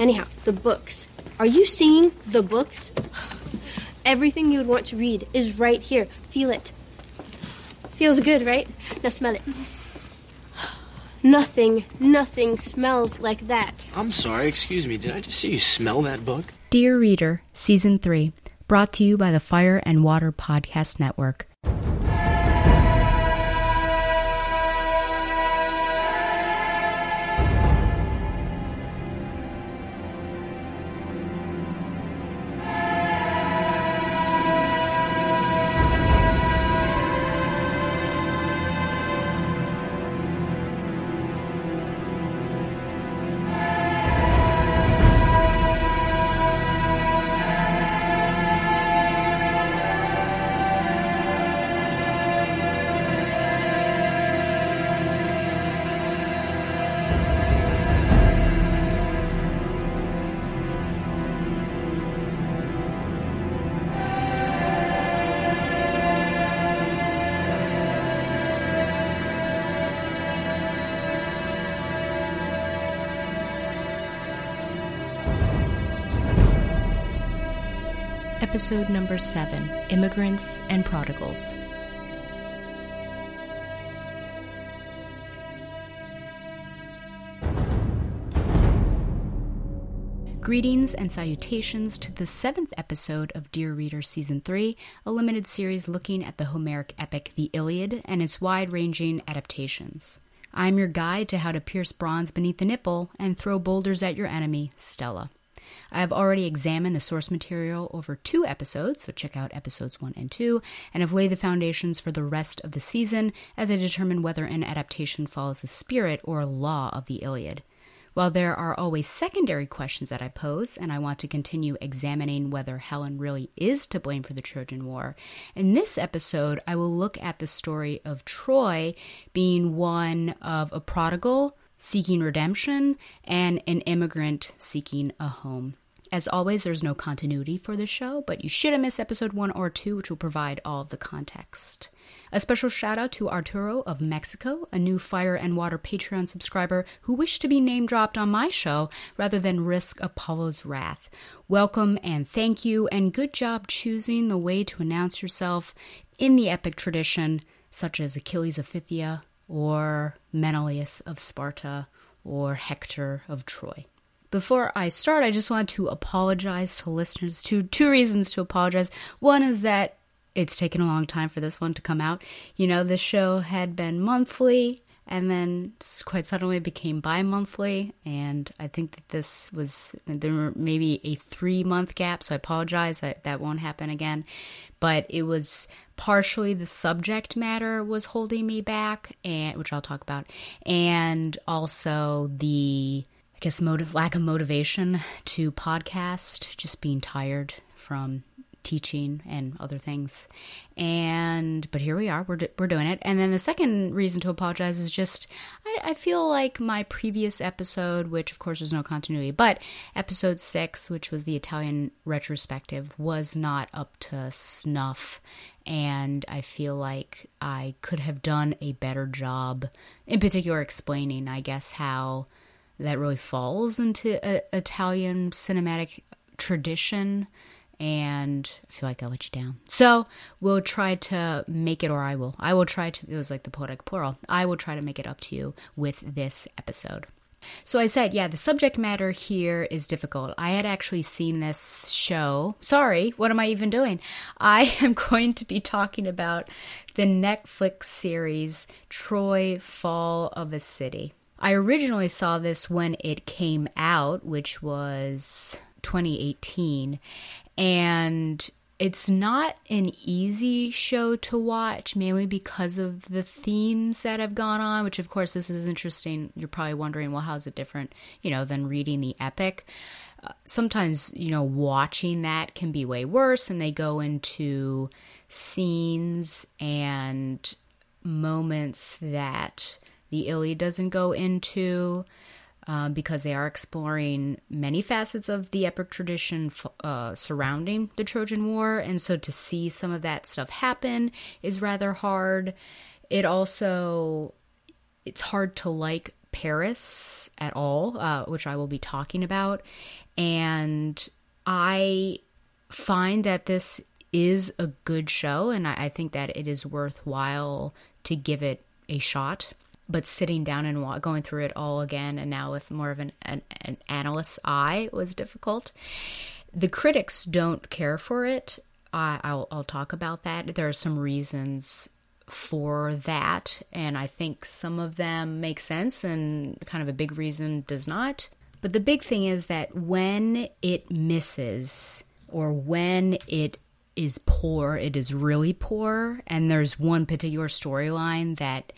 Anyhow, the books. Are you seeing the books? Everything you would want to read is right here. Feel it. Feels good, right? Now smell it. Nothing smells like that. I'm sorry, excuse me. Did I just see you smell that book? Dear Reader, Season 3, brought to you by the Fire and Water Podcast Network. Episode number 7, Immigrants and Prodigals. Greetings and salutations to the 7th episode of Dear Reader Season 3, a limited series looking at the Homeric epic The Iliad and its wide-ranging adaptations. I'm your guide to how to pierce bronze beneath the nipple and throw boulders at your enemy, Stella. I have already examined the source material over 2 episodes, so check out episodes 1 and 2, and have laid the foundations for the rest of the season as I determine whether an adaptation follows the spirit or law of the Iliad. While there are always secondary questions that I pose, and I want to continue examining whether Helen really is to blame for the Trojan War, in this episode I will look at the story of Troy being one of a prodigal seeking redemption, and an immigrant seeking a home. As always, there's no continuity for the show, but you shouldn't miss episode 1 or 2, which will provide all of the context. A special shout out to Arturo of Mexico, a new Fire and Water Patreon subscriber who wished to be name dropped on my show rather than risk Apollo's wrath. Welcome and thank you, and good job choosing the way to announce yourself in the epic tradition, such as Achilles of Phthia, or Menelaus of Sparta, or Hector of Troy. Before I start, I just want to apologize to listeners. Two reasons to apologize. One is that it's taken a long time for this one to come out. You know, the show had been monthly, and then quite suddenly it became bi-monthly, and I think that there were maybe a 3-month gap, so I apologize. That won't happen again. But it was partially the subject matter was holding me back, which I'll talk about, and also the, I guess, lack of motivation to podcast, just being tired from teaching and other things. But here we are, we're doing it. And then the second reason to apologize is just, I feel like my previous episode, which of course there's no continuity, but episode 6, which was the Italian retrospective, was not up to snuff. And I feel like I could have done a better job, in particular explaining, I guess, how that really falls into Italian cinematic tradition. And I feel like I let you down. So we'll try to make it, or I will try to, it was like the poetic plural, I will try to make it up to you with this episode. So I said, yeah, the subject matter here is difficult. I had actually seen this show. Sorry, what am I even doing? I am going to be talking about the Netflix series Troy, Fall of a City. I originally saw this when it came out, which was 2018, and it's not an easy show to watch, mainly because of the themes that have gone on, which of course this is interesting. You're probably wondering, well, how is it different, than reading the epic? Sometimes, watching that can be way worse, and they go into scenes and moments that the Iliad doesn't go into, because they are exploring many facets of the epic tradition surrounding the Trojan War. And so to see some of that stuff happen is rather hard. It's hard to like Paris at all, which I will be talking about. And I find that this is a good show, and I think that it is worthwhile to give it a shot. But sitting down and going through it all again, and now with more of an analyst's eye, was difficult. The critics don't care for it. I'll talk about that. There are some reasons for that, and I think some of them make sense, and kind of a big reason does not. But the big thing is that when it misses, or when it is poor, it is really poor, and there's one particular storyline that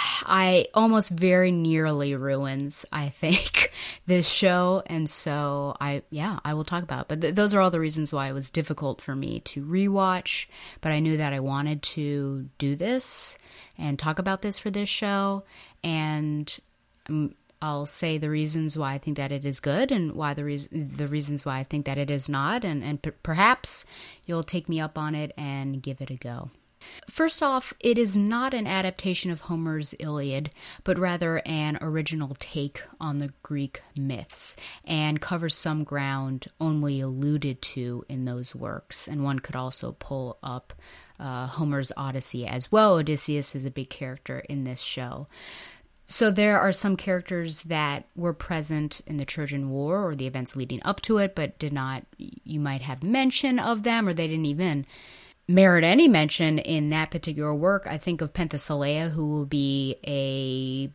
I almost very nearly ruins, I think, this show. And so I will talk about it. But those are all the reasons why it was difficult for me to rewatch. But I knew that I wanted to do this and talk about this for this show. And I'll say the reasons why I think that it is good, and why the reasons why I think that it is not. And perhaps you'll take me up on it and give it a go. First off, it is not an adaptation of Homer's Iliad, but rather an original take on the Greek myths, and covers some ground only alluded to in those works. And one could also pull up Homer's Odyssey as well. Odysseus is a big character in this show. So there are some characters that were present in the Trojan War or the events leading up to it, but did not, you might have mention of them, or they didn't even merit any mention in that particular work. I think of Penthesilea, who will be a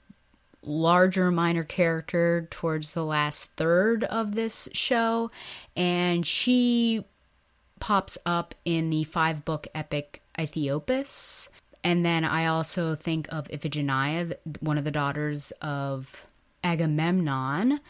larger minor character towards the last third of this show, and she pops up in the 5-book epic Aethiopus. And then I also think of Iphigenia, one of the daughters of Agamemnon,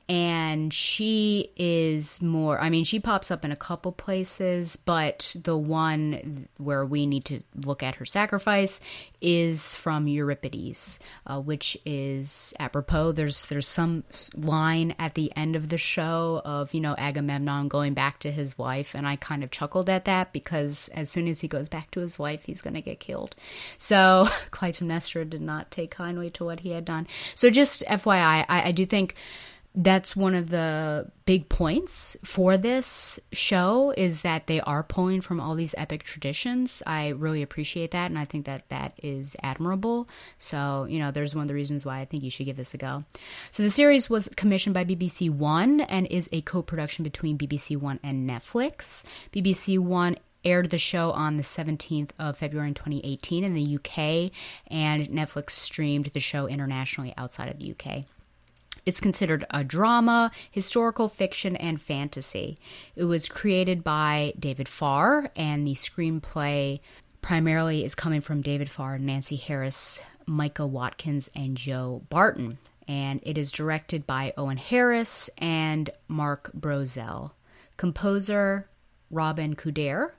and she is more, she pops up in a couple places, but the one where we need to look at her sacrifice is from Euripides, which is apropos. There's some line at the end of the show of, Agamemnon going back to his wife, and I kind of chuckled at that, because as soon as he goes back to his wife, he's going to get killed. So Clytemnestra did not take kindly to what he had done. So just FYI, I do think that's one of the big points for this show, is that they are pulling from all these epic traditions. I really appreciate that, and I think that that is admirable. So, there's one of the reasons why I think you should give this a go. So the series was commissioned by BBC One and is a co-production between BBC One and Netflix. BBC One aired the show on the 17th of February in 2018 in the UK, and Netflix streamed the show internationally outside of the UK. It's considered a drama, historical fiction, and fantasy. It was created by David Farr, and the screenplay primarily is coming from David Farr, Nancy Harris, Micah Watkins, and Joe Barton. And it is directed by Owen Harris and Mark Brozell. Composer, Robin Kuder.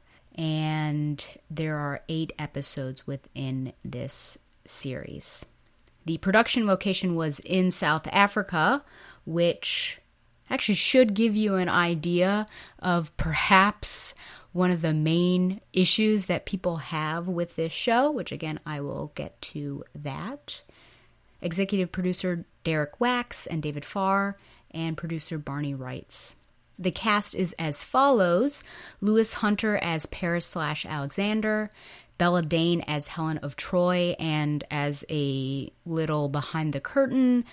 And there are 8 episodes within this series. The production location was in South Africa, which actually should give you an idea of perhaps one of the main issues that people have with this show, which again, I will get to that. Executive producer Derek Wax and David Farr, and producer Barney Wrights. The cast is as follows: Lewis Hunter as Paris/Alexander, Bella Dane as Helen of Troy, and as a little behind the curtain,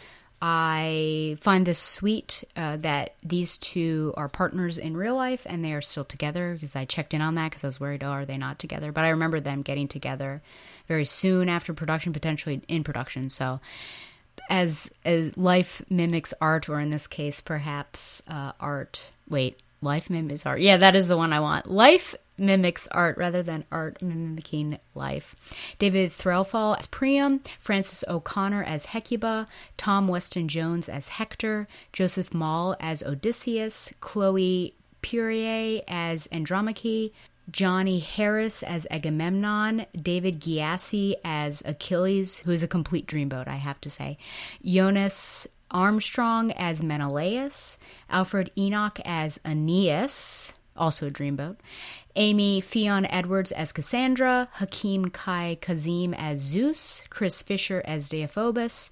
I find this sweet that these two are partners in real life and they are still together, because I checked in on that because I was worried, are they not together? But I remember them getting together very soon after production, potentially in production. So as life mimics art, or in this case, perhaps art. Wait, life mimics art. Yeah, that is the one I want. Life mimics art rather than art mimicking life. David Threlfall as Priam, Frances O'Connor as Hecuba, Tom Weston Jones as Hector, Joseph Mall as Odysseus, Chloe Purier as Andromache, Johnny Harris as Agamemnon, David Gyasi as Achilles, who is a complete dreamboat, I have to say, Jonas Armstrong as Menelaus, Alfred Enoch as Aeneas, also a dreamboat, Amy Fionn Edwards as Cassandra, Hakeem Kai Kazim as Zeus, Chris Fisher as Deiphobus,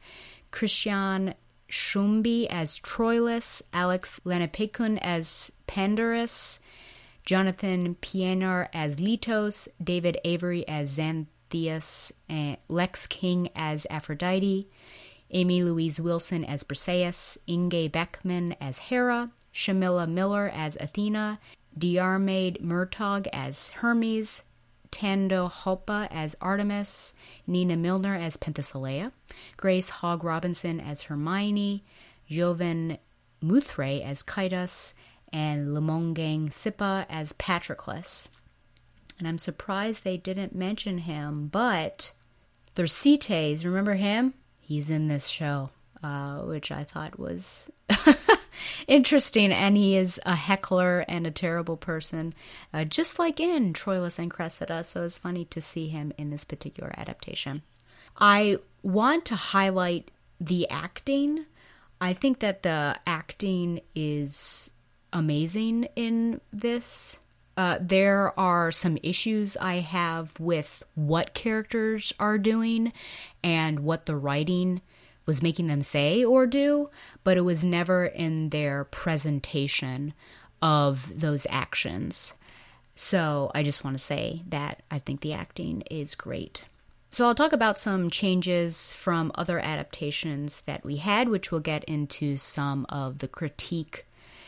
Christian Shumbi as Troilus, Alex Lanapekun as Pandarus, Jonathan Pienaar as Letos, David Avery as Xanthias, Lex King as Aphrodite, Amy Louise Wilson as Briseis, Inge Beckman as Hera, Shamila Miller as Athena, Diarmaid Murtaugh as Hermes, Tando Hopa as Artemis, Nina Milner as Penthesilea, Grace Hogg Robinson as Hermione, Jovan Muthray as Kydos, and Lemongang Sipa as Patroclus. And I'm surprised they didn't mention him, but Thersites, remember him? He's in this show, which I thought was interesting, and he is a heckler and a terrible person, just like in Troilus and Cressida, so it's funny to see him in this particular adaptation. I want to highlight the acting. I think that the acting is amazing in this. There are some issues I have with what characters are doing and what the writing was making them say or do, but it was never in their presentation of those actions. So I just want to say that I think the acting is great. So I'll talk about some changes from other adaptations that we had, which we'll get into some of the critique.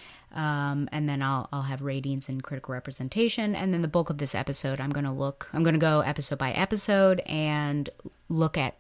And then I'll have ratings and critical representation. And then the bulk of this episode, I'm going to go episode by episode and look at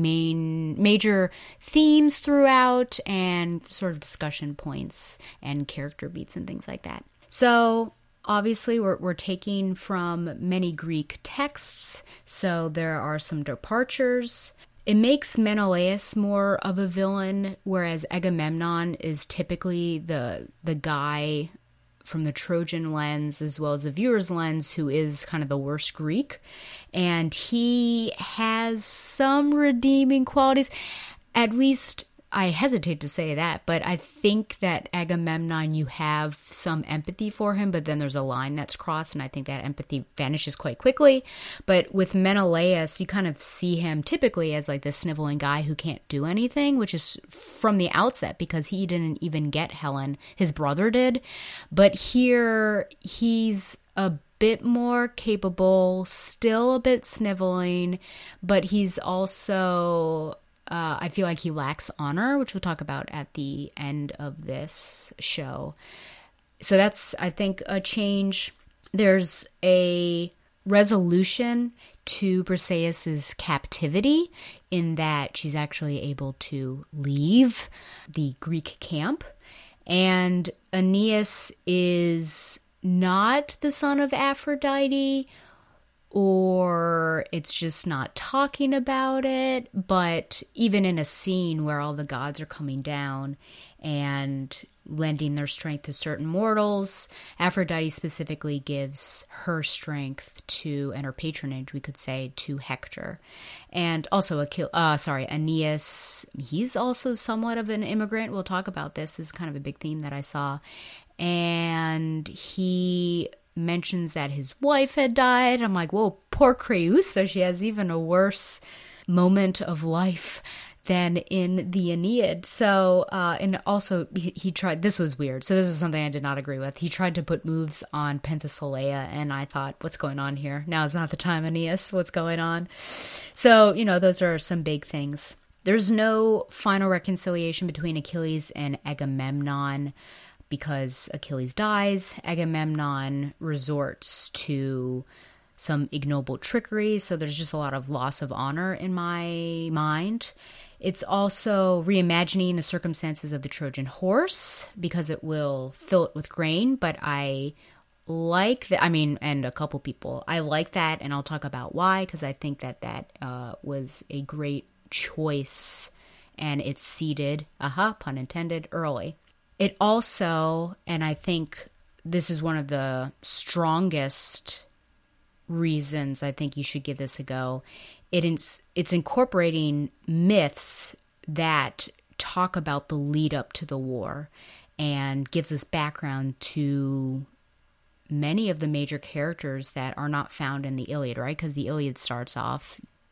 major themes throughout and sort of discussion points and character beats and things like that. So obviously we're taking from many Greek texts, so there are some departures. It makes Menelaus more of a villain, whereas Agamemnon is typically the guy from the Trojan lens as well as the viewer's lens who is kind of the worst Greek. And he has some redeeming qualities. At least, I hesitate to say that, but I think that Agamemnon, you have some empathy for him, but then there's a line that's crossed, and I think that empathy vanishes quite quickly. But with Menelaus, you kind of see him typically as like this sniveling guy who can't do anything, which is from the outset because he didn't even get Helen. His brother did. But here, he's a bit more capable, still a bit sniveling, but he's also... I feel like he lacks honor, which we'll talk about at the end of this show. So that's, I think, a change. There's a resolution to Briseis' captivity in that she's actually able to leave the Greek camp. And Aeneas is not the son of Aphrodite, or it's just not talking about it, but even in a scene where all the gods are coming down and lending their strength to certain mortals, Aphrodite specifically gives her strength to, and her patronage, we could say, to Hector. And also, Aeneas, he's also somewhat of an immigrant. We'll talk about this. This is kind of a big theme that I saw. And he mentions that his wife had died. I'm like, whoa, poor Creusa. She has even a worse moment of life than in the Aeneid. So, and also he tried, this was weird. So this is something I did not agree with. He tried to put moves on Penthesilea, and I thought, what's going on here? Now is not the time, Aeneas. What's going on? So, those are some big things. There's no final reconciliation between Achilles and Agamemnon. Because Achilles dies, Agamemnon resorts to some ignoble trickery, so there's just a lot of loss of honor in my mind. It's also reimagining the circumstances of the Trojan horse, because it will fill it with grain, but I like that, and a couple people, I like that, and I'll talk about why, because I think that was a great choice, and it's seeded, pun intended, early. It also, and I think this is one of the strongest reasons I think you should give this a go, it's incorporating myths that talk about the lead up to the war and gives us background to many of the major characters that are not found in the Iliad, right? Because the Iliad starts off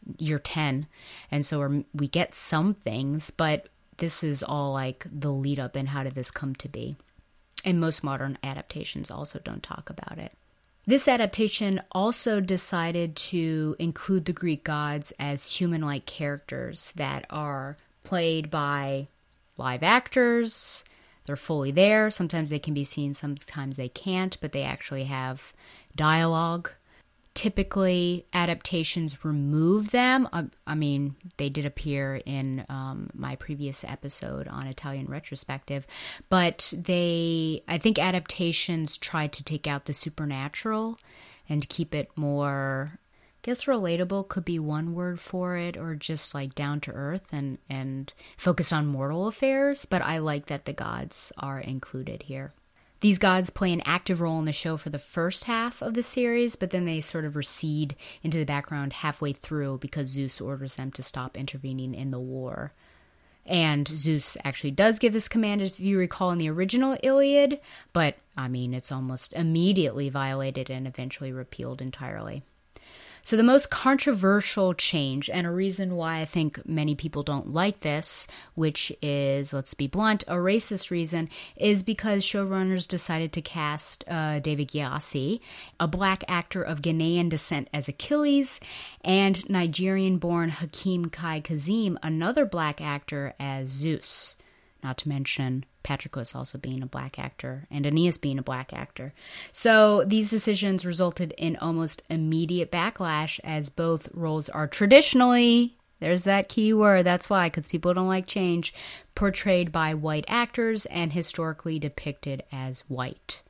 year 10. And so we get some things, but this is all like the lead up and how did this come to be. And most modern adaptations also don't talk about it. This adaptation also decided to include the Greek gods as human-like characters that are played by live actors. They're fully there. Sometimes they can be seen, sometimes they can't, but they actually have dialogue. Typically, adaptations remove them. I mean, they did appear in my previous episode on Italian retrospective, but I think adaptations tried to take out the supernatural and keep it more, I guess relatable could be one word for it, or just like down to earth and focused on mortal affairs, but I like that the gods are included here. These gods play an active role in the show for the first half of the series, but then they sort of recede into the background halfway through because Zeus orders them to stop intervening in the war. And Zeus actually does give this command, if you recall, in the original Iliad, but, I mean, it's almost immediately violated and eventually repealed entirely. So the most controversial change, and a reason why I think many people don't like this, which is, let's be blunt, a racist reason, is because showrunners decided to cast David Gyasi, a black actor of Ghanaian descent, as Achilles, and Nigerian-born Hakeem Kai Kazim, another black actor, as Zeus. Not to mention Patroclus also being a black actor and Aeneas being a black actor. So these decisions resulted in almost immediate backlash, as both roles are traditionally, there's that key word, that's why, because people don't like change, portrayed by white actors and historically depicted as white.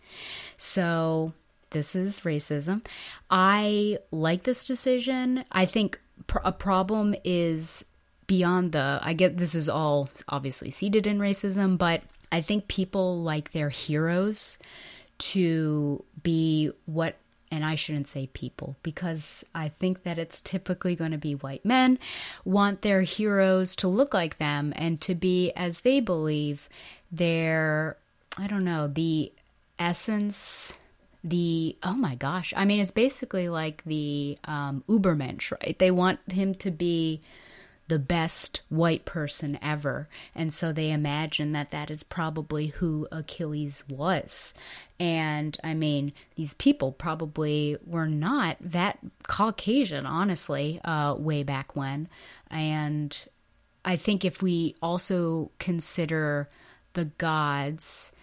So this is racism. I like this decision. I think a problem is beyond I get this is all obviously seated in racism, but I think people like their heroes to be what, and I shouldn't say people, because I think that it's typically going to be white men, want their heroes to look like them and to be, as they believe, their, I don't know, the essence, oh my gosh, I mean, it's basically like the Ubermensch, right? They want him to be the best white person ever. And so they imagine that that is probably who Achilles was. And I mean, these people probably were not that Caucasian, honestly, way back when. And I think if we also consider the gods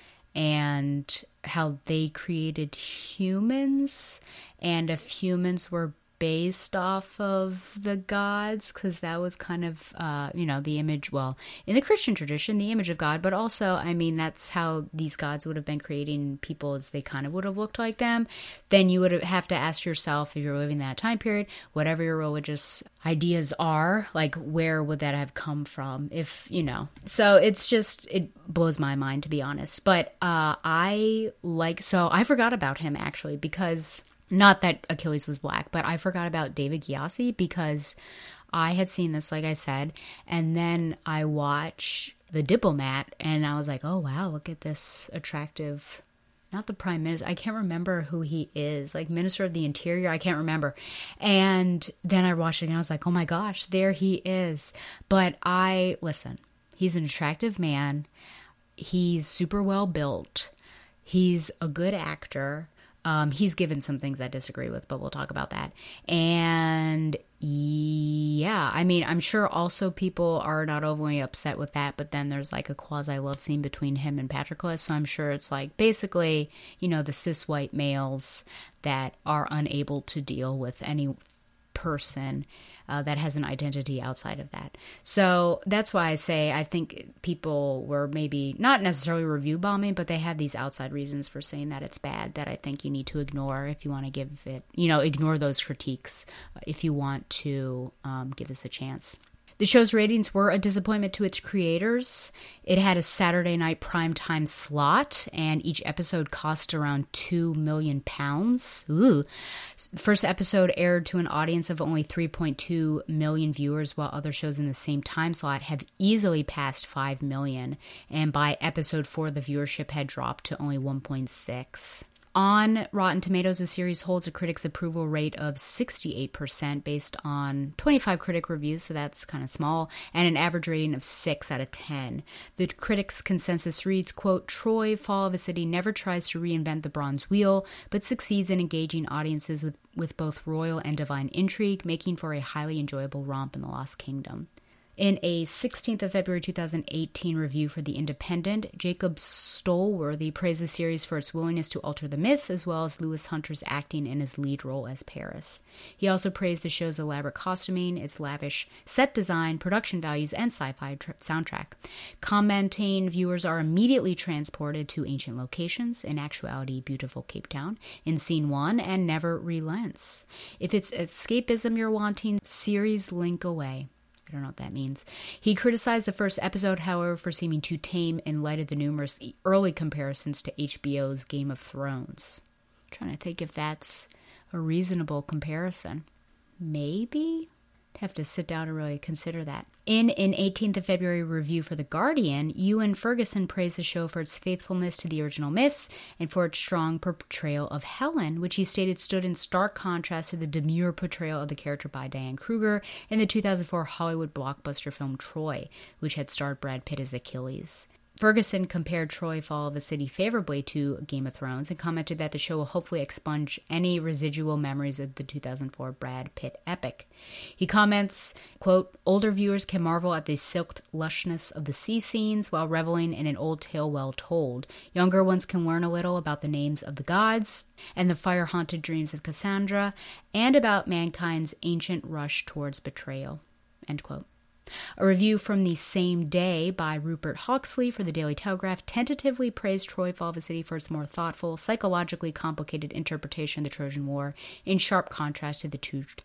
and how they created humans, and if humans were based off of the gods, because that was kind of, the image, well, in the Christian tradition, the image of God, but also, I mean, that's how these gods would have been creating people, as they kind of would have looked like them. Then you would have to ask yourself, if you're living that time period, whatever your religious ideas are, like, where would that have come from? So it's just, it blows my mind, to be honest. But I forgot about him, actually, because not that Achilles was black, but I forgot about David Gyasi because I had seen this, like I said, and then I watched The Diplomat, and I was like, oh, wow, look at this attractive, not the prime minister, I can't remember who he is, like Minister of the Interior, I can't remember. And then I watched it, and I was like, oh my gosh, there he is. But listen, he's an attractive man. He's super well built. He's a good actor. He's given some things I disagree with, but we'll talk about that. And yeah, I mean, I'm sure also people are not overly upset with that, but then there's like a quasi-love scene between him and Patroclus, so I'm sure it's like basically, the cis white males that are unable to deal with any person that has an identity outside of that. So that's why I say I think people were maybe not necessarily review bombing, but they have these outside reasons for saying that it's bad that I think you need to ignore if you want to give it, ignore those critiques if you want to give this a chance. The show's ratings were a disappointment to its creators. It had a Saturday night primetime slot, and each episode cost around £2 million. Ooh. The first episode aired to an audience of only 3.2 million viewers, while other shows in the same time slot have easily passed 5 million. And by episode 4, the viewership had dropped to only 1.6. On Rotten Tomatoes, the series holds a critics' approval rate of 68% based on 25 critic reviews, so that's kind of small, and an average rating of 6 out of 10. The critics' consensus reads, quote, Troy, Fall of a City never tries to reinvent the bronze wheel, but succeeds in engaging audiences with both royal and divine intrigue, making for a highly enjoyable romp in the Lost Kingdom. In a 16th of February 2018 review for The Independent, Jacob Stolworthy praised the series for its willingness to alter the myths, as well as Lewis Hunter's acting in his lead role as Paris. He also praised the show's elaborate costuming, its lavish set design, production values, and sci-fi soundtrack. Commenting, viewers are immediately transported to ancient locations, in actuality beautiful Cape Town, in Scene 1, and never relents. If it's escapism you're wanting, series link away. I don't know what that means. He criticized the first episode, however, for seeming too tame in light of the numerous early comparisons to HBO's Game of Thrones. I'm trying to think if that's a reasonable comparison. Maybe? I'd have to sit down and really consider that. In an 18th of February review for The Guardian, Ewan Ferguson praised the show for its faithfulness to the original myths and for its strong portrayal of Helen, which he stated stood in stark contrast to the demure portrayal of the character by Diane Kruger in the 2004 Hollywood blockbuster film Troy, which had starred Brad Pitt as Achilles. Ferguson compared Troy, Fall of a City favorably to Game of Thrones and commented that the show will hopefully expunge any residual memories of the 2004 Brad Pitt epic. He comments, quote, older viewers can marvel at the silked lushness of the sea scenes while reveling in an old tale well told. Younger ones can learn a little about the names of the gods and the fire-haunted dreams of Cassandra and about mankind's ancient rush towards betrayal, end quote. A review from the same day by Rupert Hawksley for the Daily Telegraph tentatively praised Troy, Fall of a City for its more thoughtful, psychologically complicated interpretation of the Trojan War, in sharp contrast to the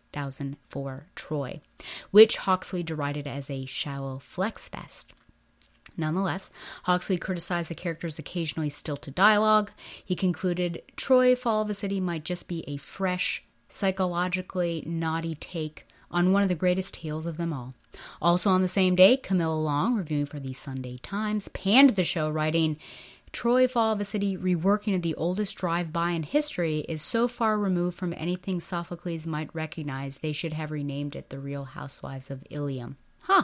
2004 Troy, which Hawksley derided as a shallow flex fest. Nonetheless, Hawksley criticized the character's occasionally stilted dialogue. He concluded Troy, Fall of a City might just be a fresh, psychologically naughty take on one of the greatest tales of them all. Also on the same day, Camilla Long, reviewing for the Sunday Times, panned the show, writing, Troy, Fall of a City, reworking of the oldest drive-by in history, is so far removed from anything Sophocles might recognize they should have renamed it The Real Housewives of Ilium.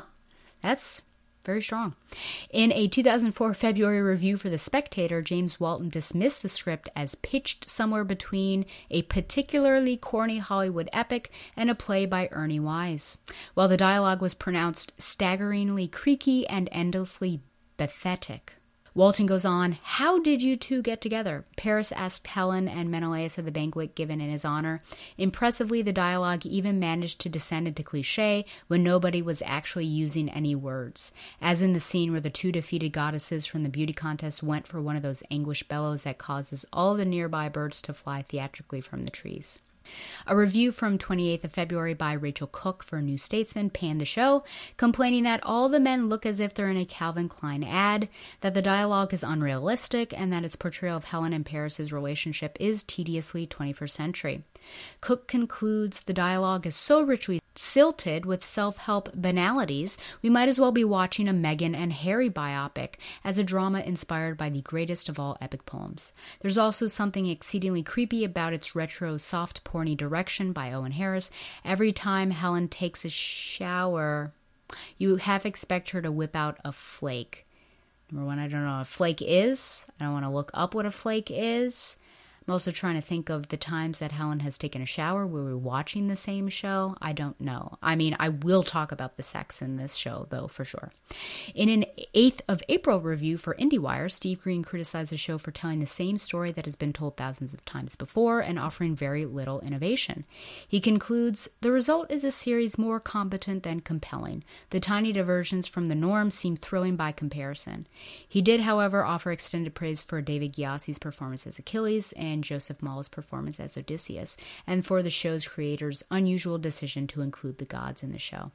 That's very strong. In a 2004 February review for The Spectator, James Walton dismissed the script as pitched somewhere between a particularly corny Hollywood epic and a play by Ernie Wise, while the dialogue was pronounced staggeringly creaky and endlessly pathetic. Walton goes on, how did you two get together? Paris asked Helen and Menelaus at the banquet given in his honor. Impressively, the dialogue even managed to descend into cliché when nobody was actually using any words, as in the scene where the two defeated goddesses from the beauty contest went for one of those anguished bellows that causes all the nearby birds to fly theatrically from the trees. A review from 28th of February by Rachel Cook for New Statesman panned the show, complaining that all the men look as if they're in a Calvin Klein ad, that the dialogue is unrealistic, and that its portrayal of Helen and Paris's relationship is tediously 21st century. Cook concludes the dialogue is so richly silted with self-help banalities, we might as well be watching a Meghan and Harry biopic as a drama inspired by the greatest of all epic poems. There's also something exceedingly creepy about its retro soft porny direction by Owen Harris. Every time Helen takes a shower, you half expect her to whip out a flake. Number one, I don't know what a flake is. I don't want to look up what a flake is. I'm also trying to think of the times that Helen has taken a shower where we're watching the same show. I don't know. I mean, I will talk about the sex in this show, though, for sure. In an 8th of April review for IndieWire, Steve Green criticized the show for telling the same story that has been told thousands of times before and offering very little innovation. He concludes, the result is a series more competent than compelling. The tiny diversions from the norm seem thrilling by comparison. He did, however, offer extended praise for David Gyasi's performance as Achilles and Joseph Mall's performance as Odysseus, and for the show's creators' unusual decision to include the gods in the show.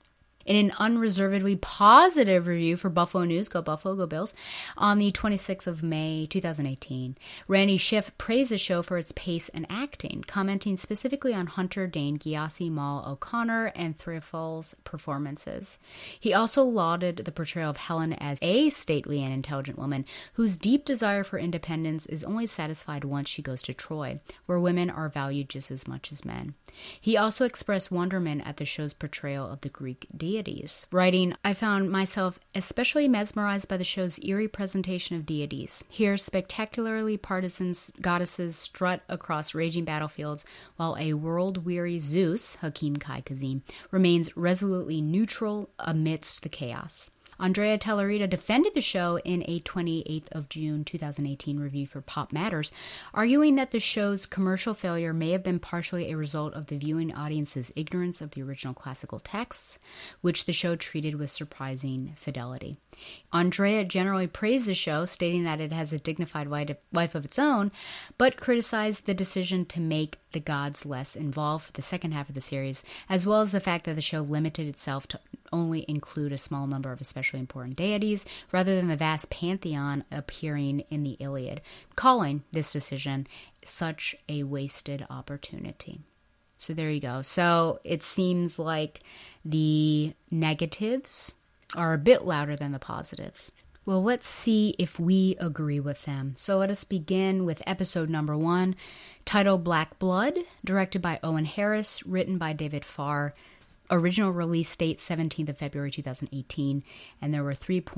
In an unreservedly positive review for Buffalo News, go Buffalo, go Bills, on the 26th of May, 2018, Randy Schiff praised the show for its pace and acting, commenting specifically on Hunter Dane, Gyasi Mal O'Connor, and Thriffle's performances. He also lauded the portrayal of Helen as a stately and intelligent woman whose deep desire for independence is only satisfied once she goes to Troy, where women are valued just as much as men. He also expressed wonderment at the show's portrayal of the Greek deities, writing, "I found myself especially mesmerized by the show's eerie presentation of deities. Here, spectacularly partisan goddesses strut across raging battlefields, while a world-weary Zeus, Hakim Kai Kazim, remains resolutely neutral amidst the chaos." Andrea Tellerita defended the show in a 28th of June 2018 review for Pop Matters, arguing that the show's commercial failure may have been partially a result of the viewing audience's ignorance of the original classical texts, which the show treated with surprising fidelity. Andrea generally praised the show, stating that it has a dignified life of its own, but criticized the decision to make the gods less involved for the second half of the series, as well as the fact that the show limited itself to only include a small number of especially important deities, rather than the vast pantheon appearing in the Iliad, calling this decision such a wasted opportunity. So there you go. So it seems like the negatives are a bit louder than the positives. Well, let's see if we agree with them. So let us begin with episode number 1, titled Black Blood, directed by Owen Harris, written by David Farr. Original release date 17th of February 2018, and there were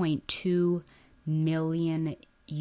3.2 million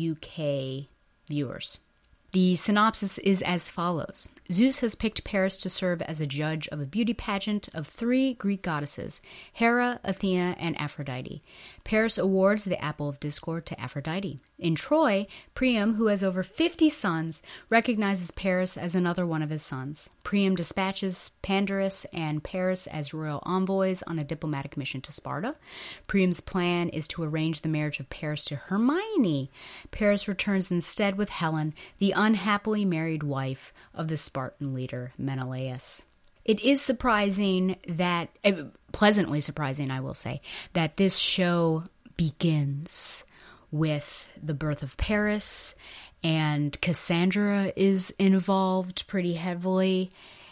UK viewers. The synopsis is as follows. Zeus has picked Paris to serve as a judge of a beauty pageant of 3 Greek goddesses, Hera, Athena, and Aphrodite. Paris awards the Apple of Discord to Aphrodite. In Troy, Priam, who has over 50 sons, recognizes Paris as another one of his sons. Priam dispatches Pandarus and Paris as royal envoys on a diplomatic mission to Sparta. Priam's plan is to arrange the marriage of Paris to Hermione. Paris returns instead with Helen, the unhappily married wife of the Spartan leader Menelaus. It is surprising that, pleasantly surprising, I will say, that this show begins with the birth of Paris, and Cassandra is involved pretty heavily,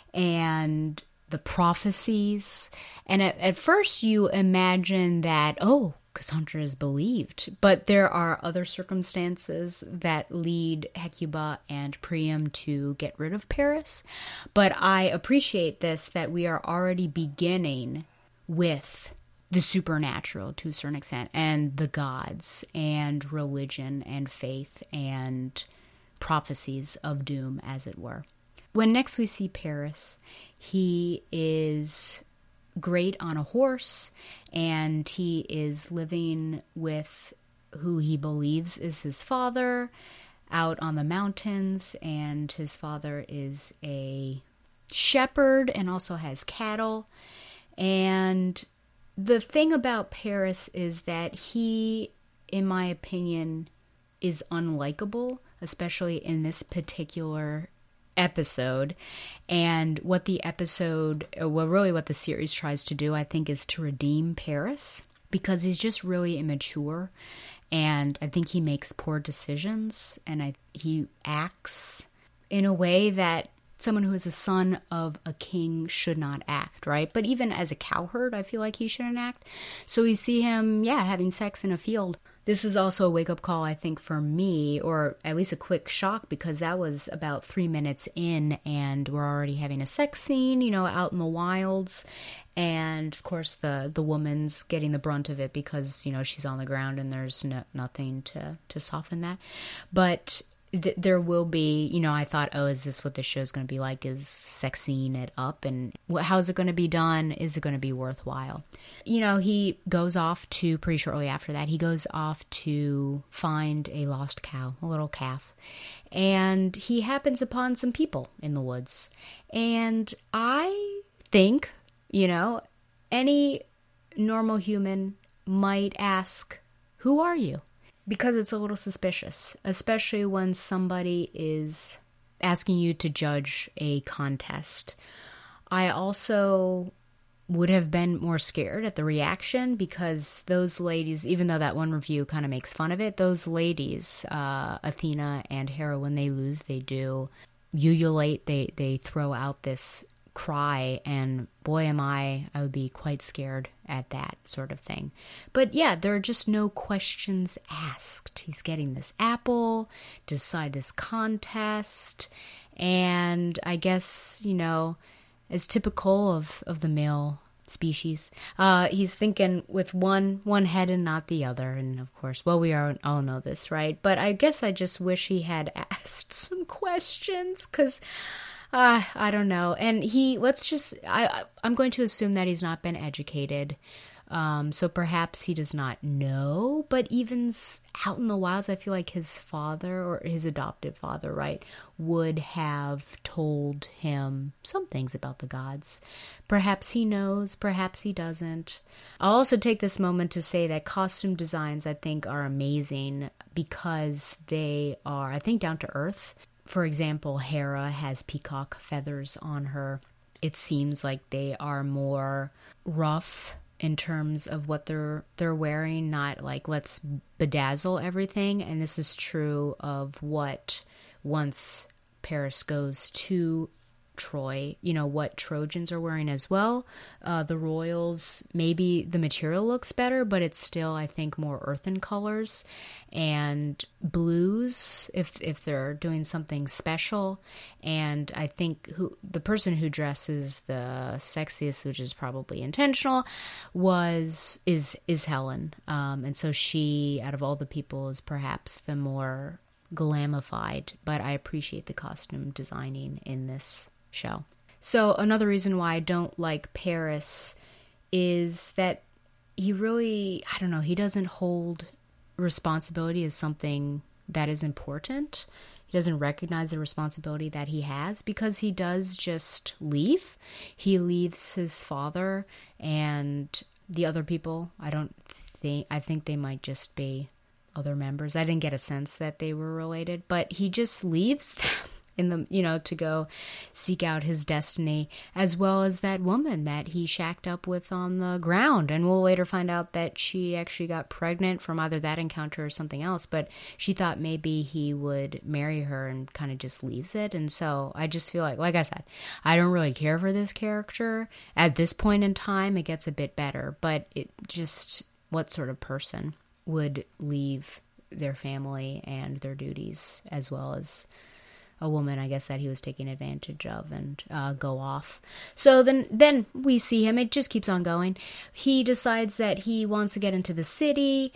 and the prophecies. And at first you imagine that, oh, Cassandra is believed, but there are other circumstances that lead Hecuba and Priam to get rid of Paris. But I appreciate this, that we are already beginning with the supernatural to a certain extent, and the gods, and religion, and faith, and prophecies of doom, as it were. When next we see Paris, he is great on a horse, and he is living with who he believes is his father out on the mountains, and his father is a shepherd and also has cattle. And the thing about Paris is that he, in my opinion, is unlikable, especially in this particular episode. And what the episode, well, really what the series tries to do, I think, is to redeem Paris, because he's just really immature, and I think he makes poor decisions, and he acts in a way that someone who is a son of a king should not act, right? But even as a cowherd, I feel like he shouldn't act. So we see him, having sex in a field. This was also a wake-up call, I think, for me, or at least a quick shock, because that was about 3 minutes in, and we're already having a sex scene, out in the wilds. And, of course, the woman's getting the brunt of it because, she's on the ground and there's nothing to soften that. But there will be, I thought, oh, is this what this show's going to be like? Is sex scene it up? And how's it going to be done? Is it going to be worthwhile? He goes off to, pretty shortly after that, he goes off to find a lost cow, a little calf. And he happens upon some people in the woods. And I think, any normal human might ask, who are you? Because it's a little suspicious, especially when somebody is asking you to judge a contest. I also would have been more scared at the reaction, because those ladies, even though that one review kind of makes fun of it, those ladies, Athena and Hera, when they lose, they do ululate, they throw out this cry, and boy am I would be quite scared at that sort of thing. But yeah, there are just no questions asked. He's getting this apple, decide this contest, and I guess, as typical of the male species, he's thinking with one head and not the other. And of course, well, we all know this, right? But I guess I just wish he had asked some questions, because I don't know. And I'm going to assume that he's not been educated. So perhaps he does not know, but even out in the wilds, I feel like his father, or his adoptive father, right, would have told him some things about the gods. Perhaps he knows, perhaps he doesn't. I'll also take this moment to say that costume designs, I think, are amazing because they are, I think, down to earth. For example, Hera has peacock feathers on her. It seems like they are more rough in terms of what they're wearing, not like let's bedazzle everything. And this is true of what, once Paris goes to Troy, what Trojans are wearing as well. The royals, maybe the material looks better, but it's still, I think, more earthen colors and blues if they're doing something special. And I think the person who dresses the sexiest, which is probably intentional, is Helen. And so she, out of all the people, is perhaps the more glamified, but I appreciate the costume designing in this show. So another reason why I don't like Paris is that he really, I don't know, he doesn't hold responsibility as something that is important. He doesn't recognize the responsibility that he has, because he does just leave. He leaves his father and the other people. I think they might just be other members. I didn't get a sense that they were related, but he just leaves them to go seek out his destiny, as well as that woman that he shacked up with on the ground. And we'll later find out that she actually got pregnant from either that encounter or something else, but she thought maybe he would marry her and kind of just leaves it. And so I just feel like I said, I don't really care for this character. At this point in time, it gets a bit better, but it just, what sort of person would leave their family and their duties, as well as a woman, I guess, that he was taking advantage of, and go off. So then we see him. It just keeps on going. He decides that he wants to get into the city,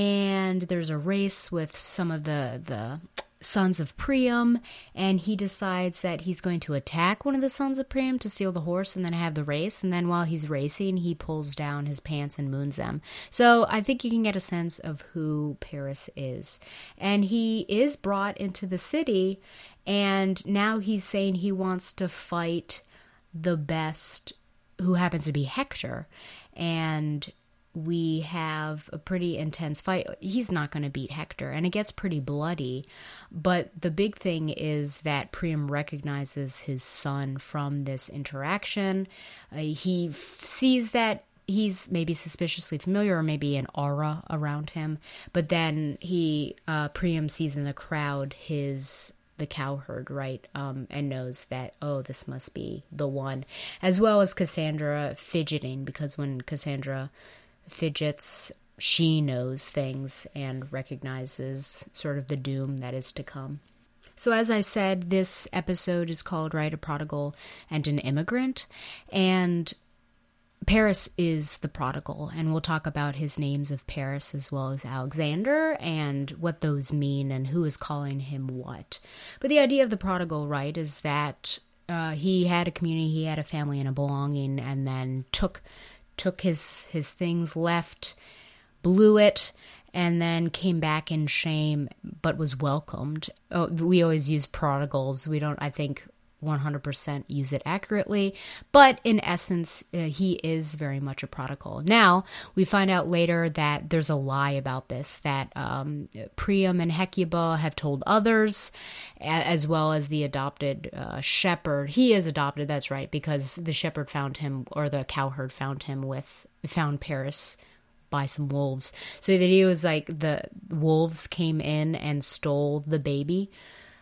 and there's a race with some of the sons of Priam, and he decides that he's going to attack one of the sons of Priam to steal the horse and then have the race. And then while he's racing, he pulls down his pants and moons them. So I think you can get a sense of who Paris is. And he is brought into the city, and now he's saying he wants to fight the best, who happens to be Hector. And we have a pretty intense fight. He's not going to beat Hector, and it gets pretty bloody. But the big thing is that Priam recognizes his son from this interaction. He sees that he's maybe suspiciously familiar, or maybe an aura around him. But then Priam sees in the crowd the cowherd, right? And knows that, oh, this must be the one. As well as Cassandra fidgeting, because when Cassandra fidgets, she knows things and recognizes sort of the doom that is to come. So as I said, this episode is called, right, A Prodigal and an Immigrant. And Paris is the prodigal, and we'll talk about his names of Paris as well as Alexander and what those mean and who is calling him what. But the idea of the prodigal, right, is that he had a community, he had a family and a belonging, and then took his things, left, blew it, and then came back in shame, but was welcomed. Oh, we always use prodigals. We don't, I think, 100% use it accurately, but in essence, he is very much a prodigal. Now, we find out later that there's a lie about this, that Priam and Hecuba have told others, as well as the adopted shepherd. He is adopted, that's right, because the shepherd found him, or the cowherd found Paris by some wolves. So that he was like, the wolves came in and stole the baby.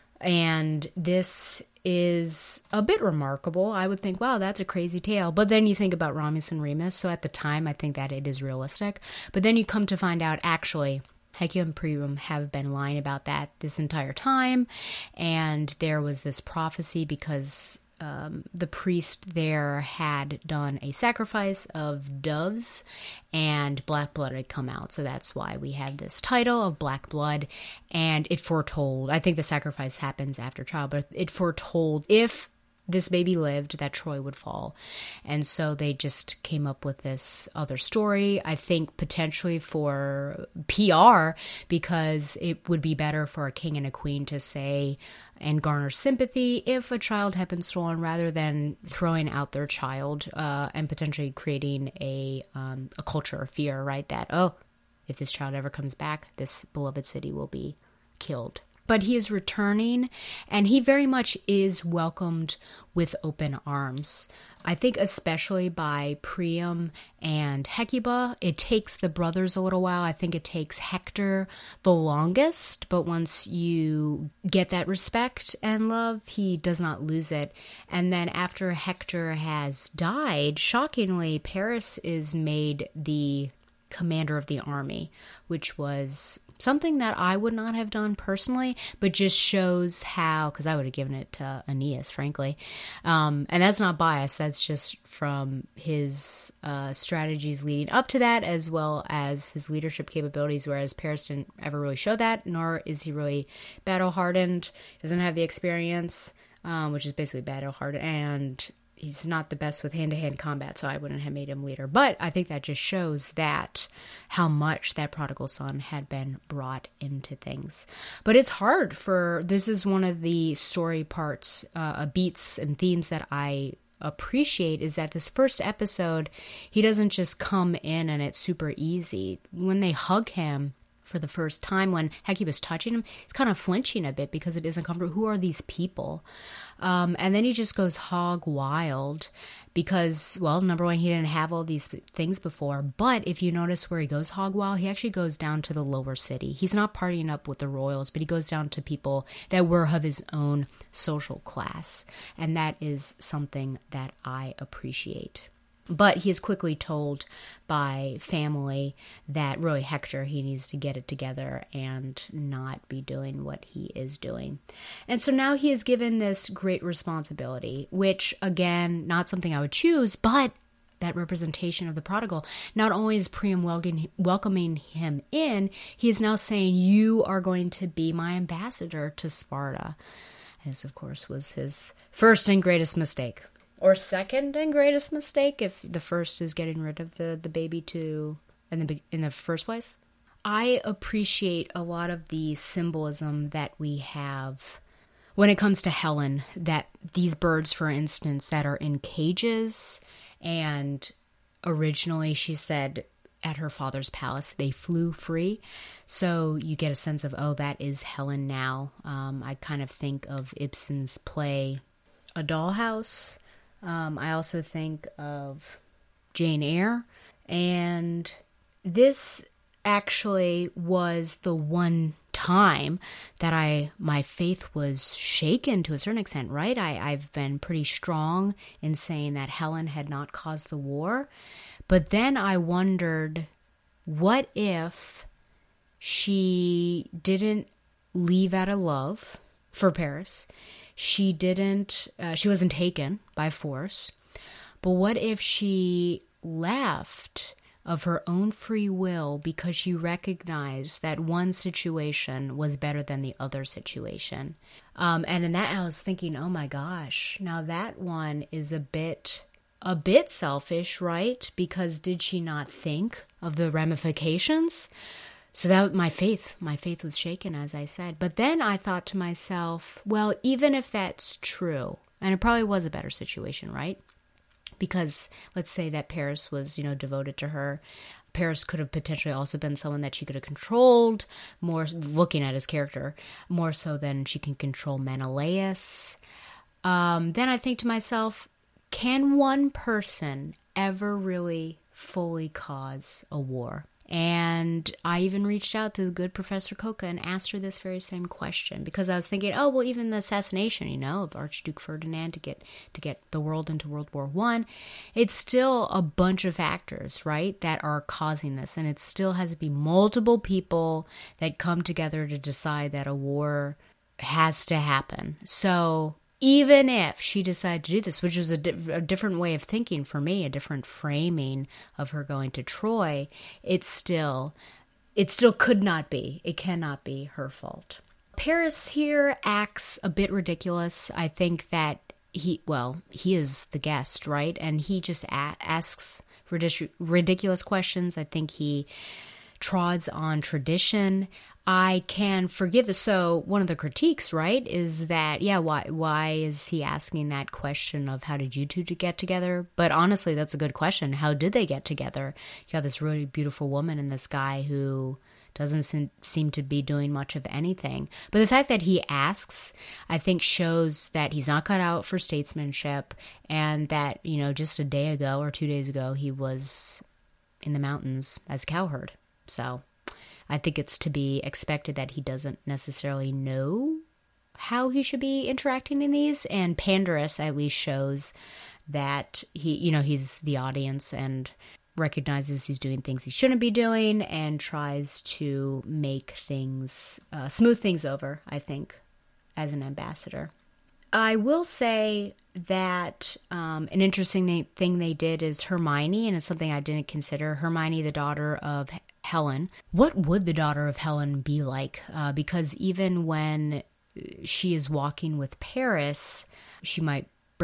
And this is a bit remarkable. I would think, wow, that's a crazy tale. But then you think about Romulus and Remus. So at the time, I think that it is realistic. But then you come to find out, actually, Hecuba and Priam have been lying about that this entire time. And there was this prophecy because the priest there had done a sacrifice of doves and black blood had come out. So that's why we have this title of Black Blood. And it foretold, I think the sacrifice happens after childbirth, it foretold if this baby lived, that Troy would fall. And so they just came up with this other story, I think potentially for PR, because it would be better for a king and a queen to say and garner sympathy if a child had been stolen, rather than throwing out their child and potentially creating a culture of fear, right? That, oh, if this child ever comes back, this beloved city will be killed. But he is returning, and he very much is welcomed with open arms. I think especially by Priam and Hecuba. It takes the brothers a little while. I think it takes Hector the longest, but once you get that respect and love, he does not lose it. And then after Hector has died, shockingly, Paris is made the commander of the army, which was something that I would not have done personally, but just shows how, because I would have given it to Aeneas, frankly. And that's not bias. That's just from his strategies leading up to that, as well as his leadership capabilities, whereas Paris didn't ever really show that, nor is he really battle-hardened, doesn't have the experience, which is basically battle-hardened, and he's not the best with hand-to-hand combat, so I wouldn't have made him leader. But I think that just shows that how much that prodigal son had been brought into things. But it's hard this is one of the story parts, beats and themes that I appreciate, is that this first episode, he doesn't just come in and it's super easy. When they hug him for the first time, when Hecuba's touching him, he's kind of flinching a bit because it isn't comfortable. Who are these people? And then he just goes hog wild because, well, number one, he didn't have all these things before. But if you notice where he goes hog wild, he actually goes down to the lower city. He's not partying up with the royals, but he goes down to people that were of his own social class. And that is something that I appreciate. But he is quickly told by family that really Hector, he needs to get it together and not be doing what he is doing. And so now he is given this great responsibility, which, again, not something I would choose, but that representation of the prodigal. Not only is Priam welcoming him in, he is now saying, you are going to be my ambassador to Sparta. And this, of course, was his first and greatest mistake. Or second and greatest mistake, if the first is getting rid of the baby in the first place. I appreciate a lot of the symbolism that we have when it comes to Helen, that these birds, for instance, that are in cages, and originally she said at her father's palace they flew free. So you get a sense of, oh, that is Helen now. I kind of think of Ibsen's play A Dollhouse. I also think of Jane Eyre, and this actually was the one time that my faith was shaken to a certain extent, right? I've been pretty strong in saying that Helen had not caused the war, but then I wondered, what if she didn't leave out of love for Paris? She wasn't taken by force, but what if she left of her own free will because she recognized that one situation was better than the other situation? And in that, I was thinking, oh my gosh, now that one is a bit selfish, right? Because did she not think of the ramifications? So that my faith was shaken, as I said. But then I thought to myself, well, even if that's true, And it probably was a better situation, right? Because let's say that Paris was, devoted to her. Paris could have potentially also been someone that she could have controlled, more looking at his character, more so than she can control Menelaus. Then I think to myself, can one person ever really fully cause a war? And I even reached out to the good Professor Coca and asked her this very same question, because I was thinking, even the assassination, of Archduke Ferdinand to get the world into World War I, it's still a bunch of factors, right, that are causing this. And it still has to be multiple people that come together to decide that a war has to happen. So even if she decided to do this, which is a different way of thinking for me, a different framing of her going to Troy, it still could not be. It cannot be her fault. Paris here acts a bit ridiculous. I think that he is the guest, right? And he just asks ridiculous questions. I think he trods on tradition. I can forgive this. So one of the critiques, right, is that, why is he asking that question of how did you two get together? But honestly, that's a good question. How did they get together? You got this really beautiful woman and this guy who doesn't seem to be doing much of anything. But the fact that he asks, I think, shows that he's not cut out for statesmanship, and that, just a day ago or 2 days ago, he was in the mountains as a cowherd. So I think it's to be expected that he doesn't necessarily know how he should be interacting in these. And Pandarus at least shows that he's the audience and recognizes he's doing things he shouldn't be doing and tries to make things, smooth things over, I think, as an ambassador. I will say that an interesting thing they did is Hermione, and it's something I didn't consider. Hermione, the daughter of Helen. What would the daughter of Helen be like? Because even when she is walking with Paris, she might,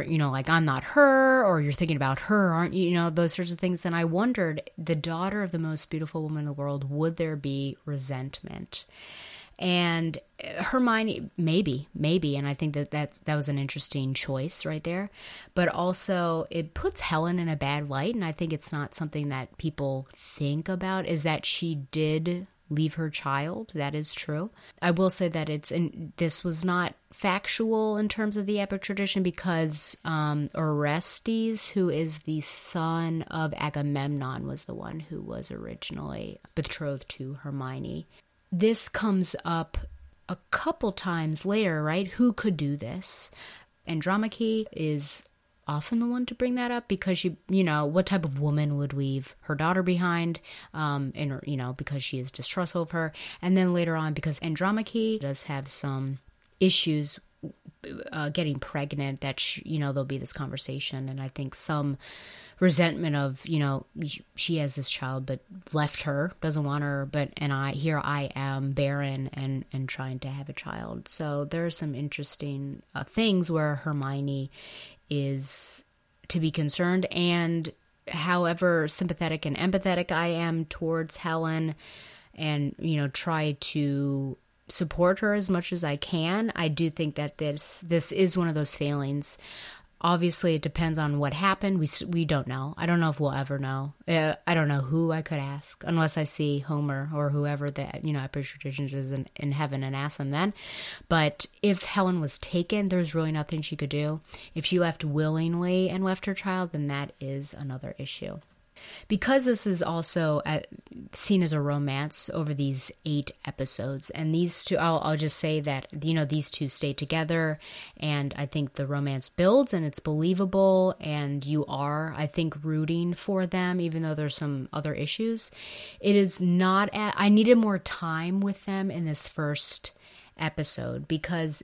I'm not her, or you're thinking about her, aren't you? Those sorts of things. And I wondered, the daughter of the most beautiful woman in the world, would there be resentment? And Hermione, maybe, and I think that was an interesting choice right there. But also, it puts Helen in a bad light, and I think it's not something that people think about, is that she did leave her child. That is true. I will say that this was not factual in terms of the epic tradition, because Orestes, who is the son of Agamemnon, was the one who was originally betrothed to Hermione. This comes up a couple times later, right? Who could do this? Andromache is often the one to bring that up, because she, what type of woman would leave her daughter behind, because she is distrustful of her. And then later on, because Andromache does have some issues getting pregnant, that there'll be this conversation, and I think some resentment of, she has this child but left her, doesn't want her, and I am barren and trying to have a child. So there are some interesting things where Hermione is to be concerned. And however sympathetic and empathetic I am towards Helen, and try to support her as much as I can, I do think that this is one of those failings. Obviously, it depends on what happened. We don't know. I don't know if we'll ever know. I don't know who I could ask, unless I see Homer or whoever that, Epic Traditions is in heaven, and ask them then. But if Helen was taken, there's really nothing she could do. If she left willingly and left her child, then that is another issue. Because this is also seen as a romance over these 8 episodes, and these two, I'll just say that, these two stay together, and I think the romance builds, and it's believable, and you are, I think, rooting for them, even though there's some other issues. It is not, I needed more time with them in this first episode, because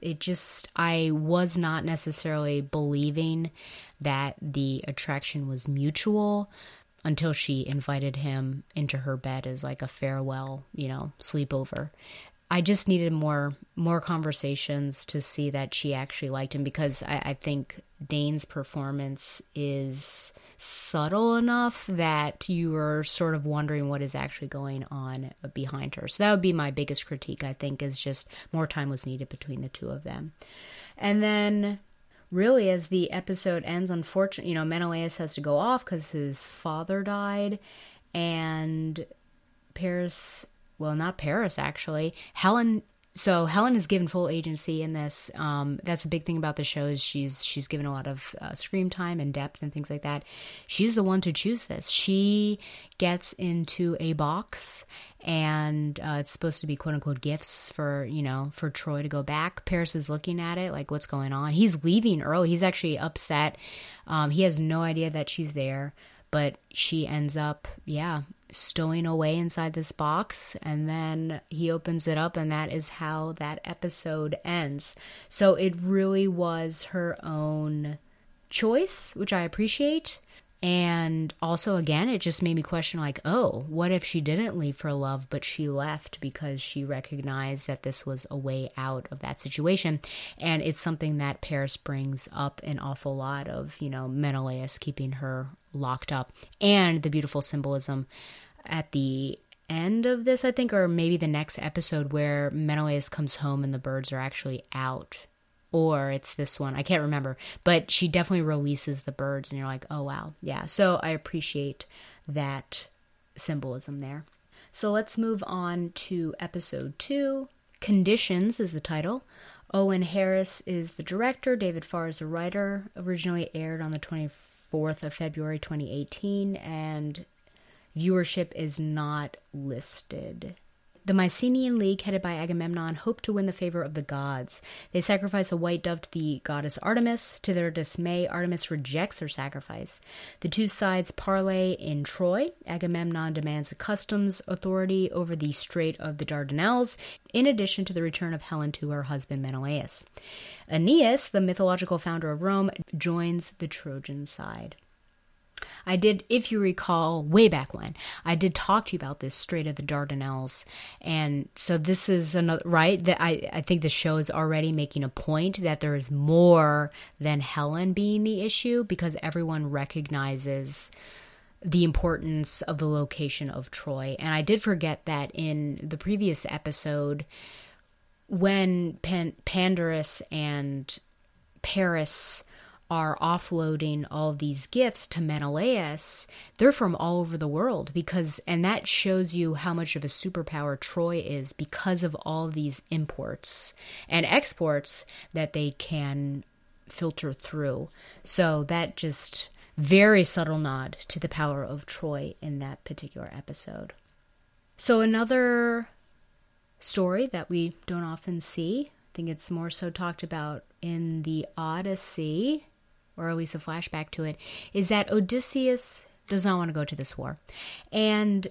I was not necessarily believing that the attraction was mutual, until she invited him into her bed as like a farewell, sleepover. I just needed more conversations to see that she actually liked him, because I think Dane's performance is subtle enough that you are sort of wondering what is actually going on behind her. So that would be my biggest critique, I think, is just more time was needed between the two of them. And then really, as the episode ends, unfortunately, Menelaus has to go off because his father died, and Paris, well, not Paris, actually, Helen is given full agency in this. That's a big thing about the show, is she's given a lot of screen time and depth and things like that. She's the one to choose this. She gets into a box, and it's supposed to be quote unquote gifts for Troy to go back. Paris is looking at it like, what's going on? He's leaving early. He's actually upset. He has no idea that she's there, but she ends up, stowing away inside this box, and then he opens it up, and that is how that episode ends. So it really was her own choice, which I appreciate. And also, again, it just made me question, like, oh, what if she didn't leave for love, but she left because she recognized that this was a way out of that situation? And it's something that Paris brings up an awful lot of, Menelaus keeping her locked up, and the beautiful symbolism at the end of this, I think, or maybe the next episode, where Menelaus comes home and the birds are actually out. Or it's this one, I can't remember, but she definitely releases the birds, and you're like, oh wow, yeah. So I appreciate that symbolism there. So let's move on to episode 2. Conditions is the title. Owen Harris is the director. David Farr is the writer. Originally aired on the 24th of February 2018, and viewership is not listed. The Mycenaean League, headed by Agamemnon, hope to win the favor of the gods. They sacrifice a white dove to the goddess Artemis. To their dismay, Artemis rejects her sacrifice. The two sides parley in Troy. Agamemnon demands a customs authority over the Strait of the Dardanelles, in addition to the return of Helen to her husband Menelaus. Aeneas, the mythological founder of Rome, joins the Trojan side. I did, if you recall, way back when, I did talk to you about this Strait of the Dardanelles. And so this is another, right? That I think the show is already making a point that there is more than Helen being the issue, because everyone recognizes the importance of the location of Troy. And I did forget that in the previous episode, when Pandarus and Paris are offloading all of these gifts to Menelaus, they're from all over the world, and that shows you how much of a superpower Troy is, because of all of these imports and exports that they can filter through. So that just very subtle nod to the power of Troy in that particular episode. So another story that we don't often see, I think it's more so talked about in the Odyssey, or at least a flashback to it, is that Odysseus does not want to go to this war. And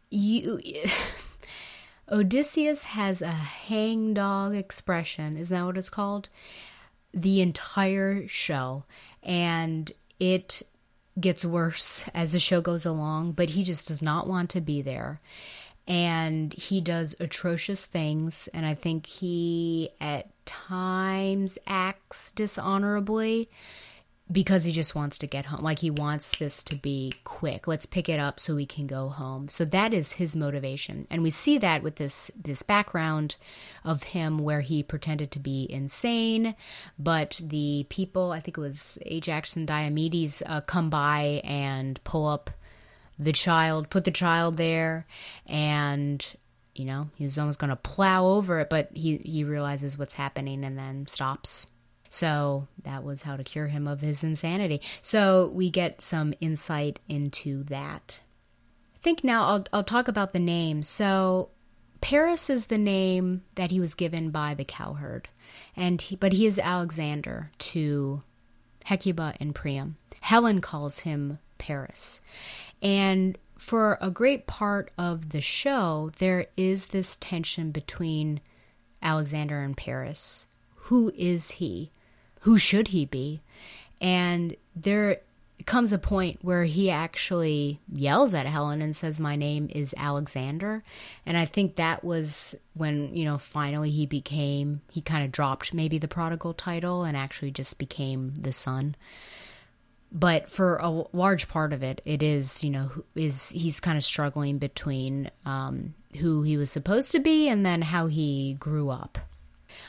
Odysseus has a hangdog expression, isn't that what it's called? The entire show. And it gets worse as the show goes along, but he just does not want to be there. And he does atrocious things, and I think he at times acts dishonorably, because he just wants to get home. Like, he wants this to be quick. Let's pick it up so we can go home. So that is his motivation. And we see that with this background of him where he pretended to be insane, but the people, I think it was Ajax and Diomedes, come by and pull up the child, put the child there, and he was almost going to plow over it, but he realizes what's happening and then stops. So that was how to cure him of his insanity. So we get some insight into that. I think now I'll talk about the name. So Paris is the name that he was given by the cowherd, but he is Alexander to Hecuba and Priam. Helen calls him Paris. And for a great part of the show, there is this tension between Alexander and Paris. Who is he? Who should he be? And there comes a point where he actually yells at Helen and says, "My name is Alexander." And I think that was when, finally he kind of dropped maybe the prodigal title and actually just became the son. But for a large part of it, it is, he's kind of struggling between who he was supposed to be and then how he grew up.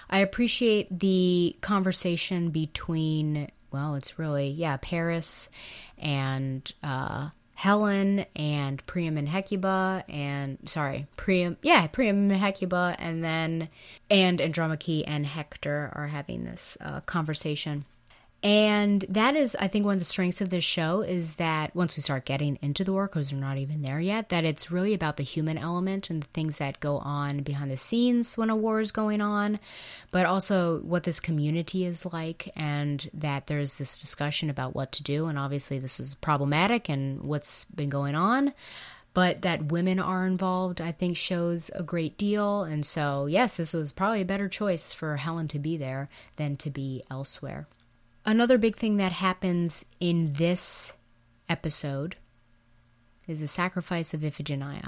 I appreciate the conversation between, well, it's really, Paris and Helen and Priam and Hecuba Priam and Hecuba, and Andromache and Hector are having this conversation. And that is, I think, one of the strengths of this show is that once we start getting into the war, because we're not even there yet, that it's really about the human element and the things that go on behind the scenes when a war is going on, but also what this community is like, and that there's this discussion about what to do. And obviously this was problematic and what's been going on, but that women are involved, I think, shows a great deal. And so, yes, this was probably a better choice for Helen to be there than to be elsewhere. Another big thing that happens in this episode is the sacrifice of Iphigenia.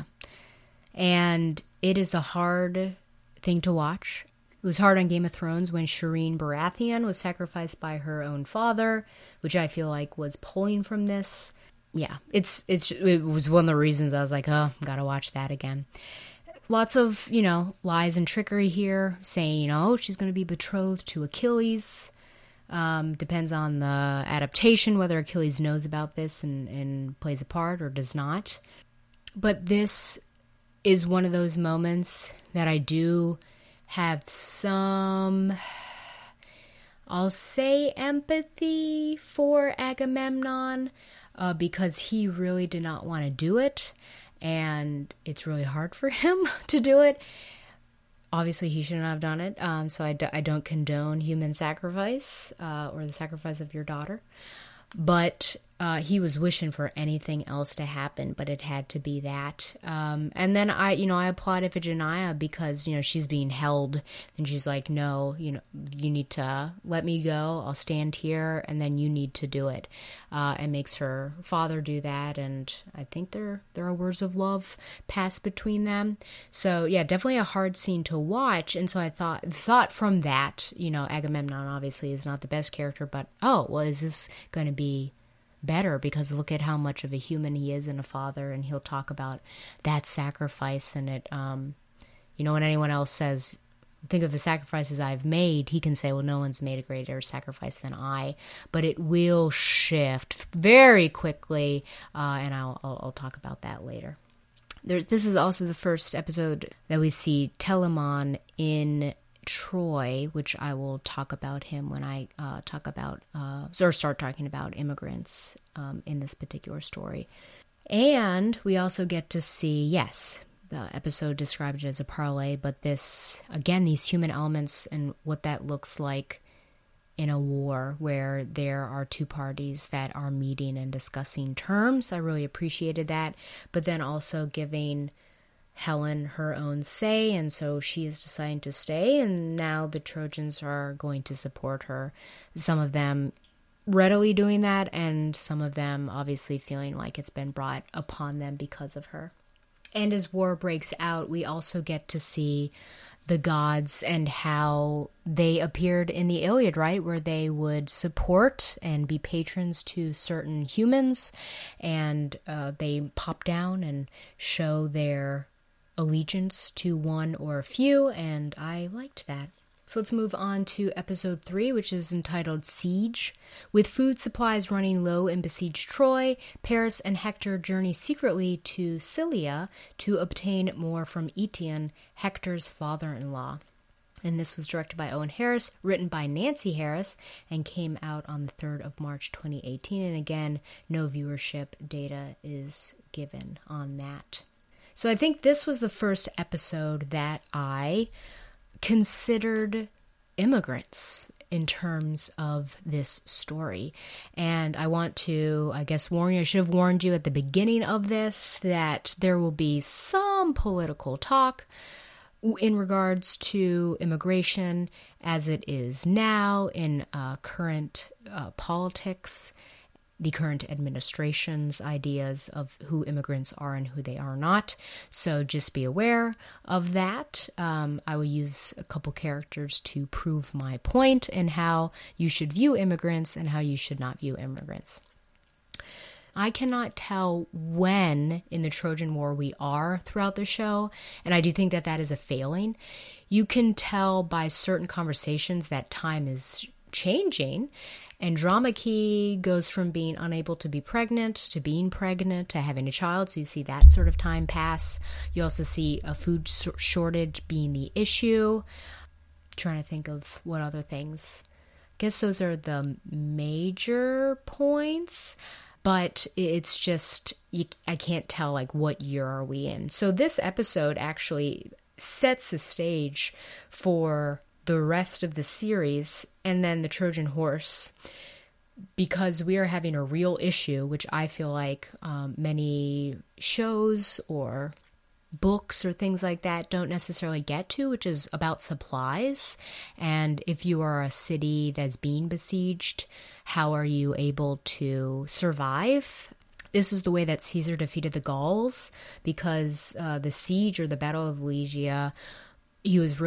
And it is a hard thing to watch. It was hard on Game of Thrones when Shireen Baratheon was sacrificed by her own father, which I feel like was pulling from this. Yeah, it was one of the reasons I was like, oh, gotta watch that again. Lots of, lies and trickery here, saying, she's going to be betrothed to Achilles. Depends on the adaptation, whether Achilles knows about this and plays a part or does not. But this is one of those moments that I do have some, I'll say, empathy for Agamemnon, because he really did not want to do it, and it's really hard for him to do it. Obviously, he shouldn't have done it, so I don't condone human sacrifice or the sacrifice of your daughter. But he was wishing for anything else to happen, but it had to be that. And then I applaud Iphigenia because, she's being held, and she's like, no, you need to let me go. I'll stand here, and then you need to do it. And makes her father do that, and I think there are words of love passed between them. So yeah, definitely a hard scene to watch. And so I thought from that, Agamemnon obviously is not the best character, but is this going to be better, because look at how much of a human he is and a father, and he'll talk about that sacrifice. And it when anyone else says, think of the sacrifices I've made, he can say, well, no one's made a greater sacrifice than I. But it will shift very quickly, and I'll talk about that later. This is also the first episode that we see Telamon in Troy, which I will talk about him when I start talking about immigrants in this particular story. And we also get to see, the episode described it as a parlay, but this, again, these human elements and what that looks like in a war where there are two parties that are meeting and discussing terms. I really appreciated that, but then also giving Helen her own say, and so she is deciding to stay, and now the Trojans are going to support her. Some of them readily doing that, and some of them obviously feeling like it's been brought upon them because of her. And as war breaks out, we also get to see the gods and how they appeared in the Iliad, right? Where they would support and be patrons to certain humans, and they pop down and show their allegiance to one or a few, and I liked that. So let's move on to episode 3, which is entitled Siege. With food supplies running low in besieged Troy, Paris and Hector journey secretly to Scylla to obtain more from Eetion, Hector's father-in-law. And this was directed by Owen Harris, written by Nancy Harris, and came out on the 3rd of March 2018. And again, no viewership data is given on that. So I think this was the first episode that I considered immigrants in terms of this story. And I want to, warn you, I should have warned you at the beginning of this that there will be some political talk in regards to immigration as it is now in current politics, the current administration's ideas of who immigrants are and who they are not. So just be aware of that. I will use a couple characters to prove my point and how you should view immigrants and how you should not view immigrants. I cannot tell when in the Trojan War we are throughout the show, and I do think that that is a failing. You can tell by certain conversations that time is changing, Andromache goes from being unable to be pregnant to being pregnant to having a child, so you see that sort of time pass. You also see a food shortage being the issue. Trying to think of what other things. I guess those are the major points, but it's just, I can't tell like what year are we in. So this episode actually sets the stage for the rest of the series and then the Trojan Horse, because we are having a real issue, which I feel like many shows or books or things like that don't necessarily get to, which is about supplies. And if you are a city that's being besieged, how are you able to survive? This is the way that Caesar defeated the Gauls, because the siege or the Battle of Legia, he was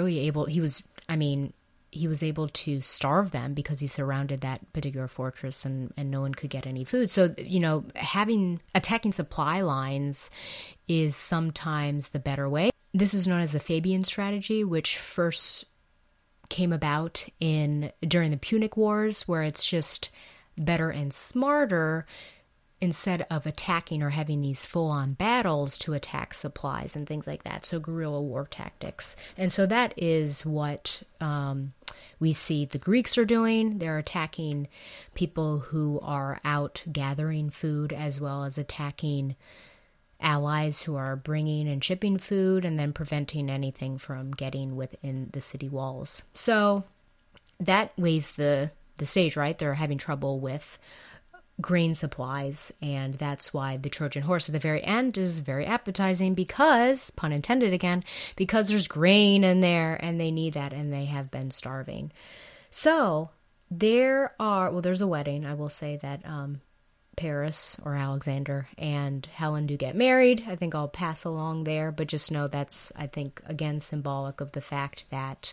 able to starve them because he surrounded that particular fortress and no one could get any food. So, attacking supply lines is sometimes the better way. This is known as the Fabian strategy, which first came about during the Punic Wars, where it's just better and smarter, instead of attacking or having these full-on battles, to attack supplies and things like that. So guerrilla war tactics. And so that is what we see the Greeks are doing. They're attacking people who are out gathering food, as well as attacking allies who are bringing and shipping food, and then preventing anything from getting within the city walls. So that lays the stage, right? They're having trouble with grain supplies, and that's why the Trojan Horse at the very end is very appetizing, because, pun intended again, because there's grain in there and they need that, and they have been starving. So there's a wedding. I will say that Paris or Alexander and Helen do get married. I think I'll pass along there, but just know that's, I think, again, symbolic of the fact that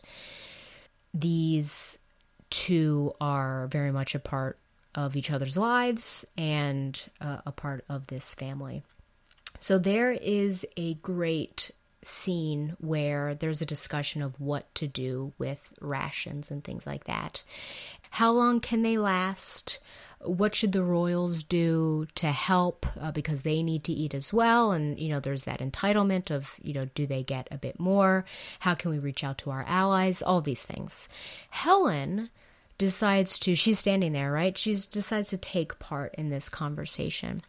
these two are very much a part of each other's lives and a part of this family. So there is a great scene where there's a discussion of what to do with rations and things like that. How long can they last? What should the royals do to help? Because they need to eat as well. And, there's that entitlement of, do they get a bit more? How can we reach out to our allies? All these things. Helen she's standing there, right? She decides to take part in this conversation.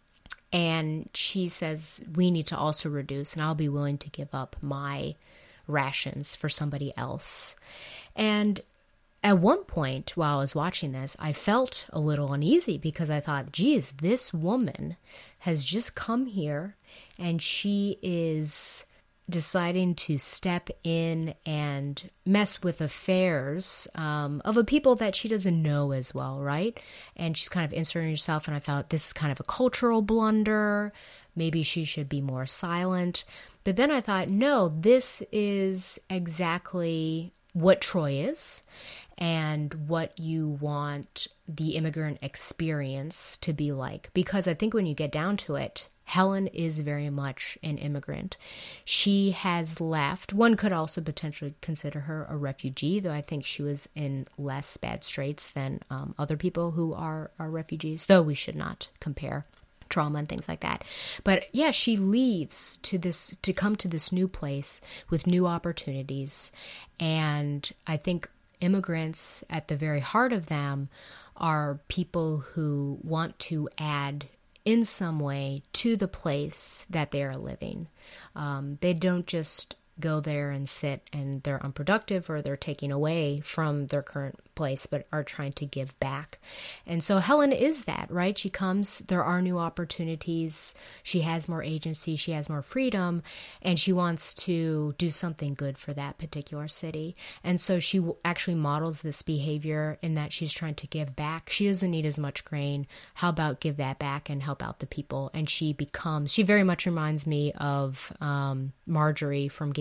And she says, we need to also reduce, and I'll be willing to give up my rations for somebody else. And at one point, while I was watching this, I felt a little uneasy, because I thought, geez, this woman has just come here and she is deciding to step in and mess with affairs of a people that she doesn't know as well, right? And she's kind of inserting herself, and I felt this is kind of a cultural blunder. Maybe she should be more silent. But then I thought, no, this is exactly what Troy is and what you want the immigrant experience to be like. Because I think when you get down to it, Helen is very much an immigrant. She has left. One could also potentially consider her a refugee, though I think she was in less bad straits than other people who are refugees, though we should not compare trauma and things like that. But yeah, she leaves to come to this new place with new opportunities. And I think immigrants, at the very heart of them, are people who want to add in some way to the place that they are living. They don't just go there and sit and they're unproductive or they're taking away from their current place, but are trying to give back. And so Helen is that, right? She comes, there are new opportunities, she has more agency, she has more freedom, and she wants to do something good for that particular city. And so she actually models this behavior in that she's trying to give back. She doesn't need as much grain. How about give that back and help out the people? And she very much reminds me of Marjorie from Game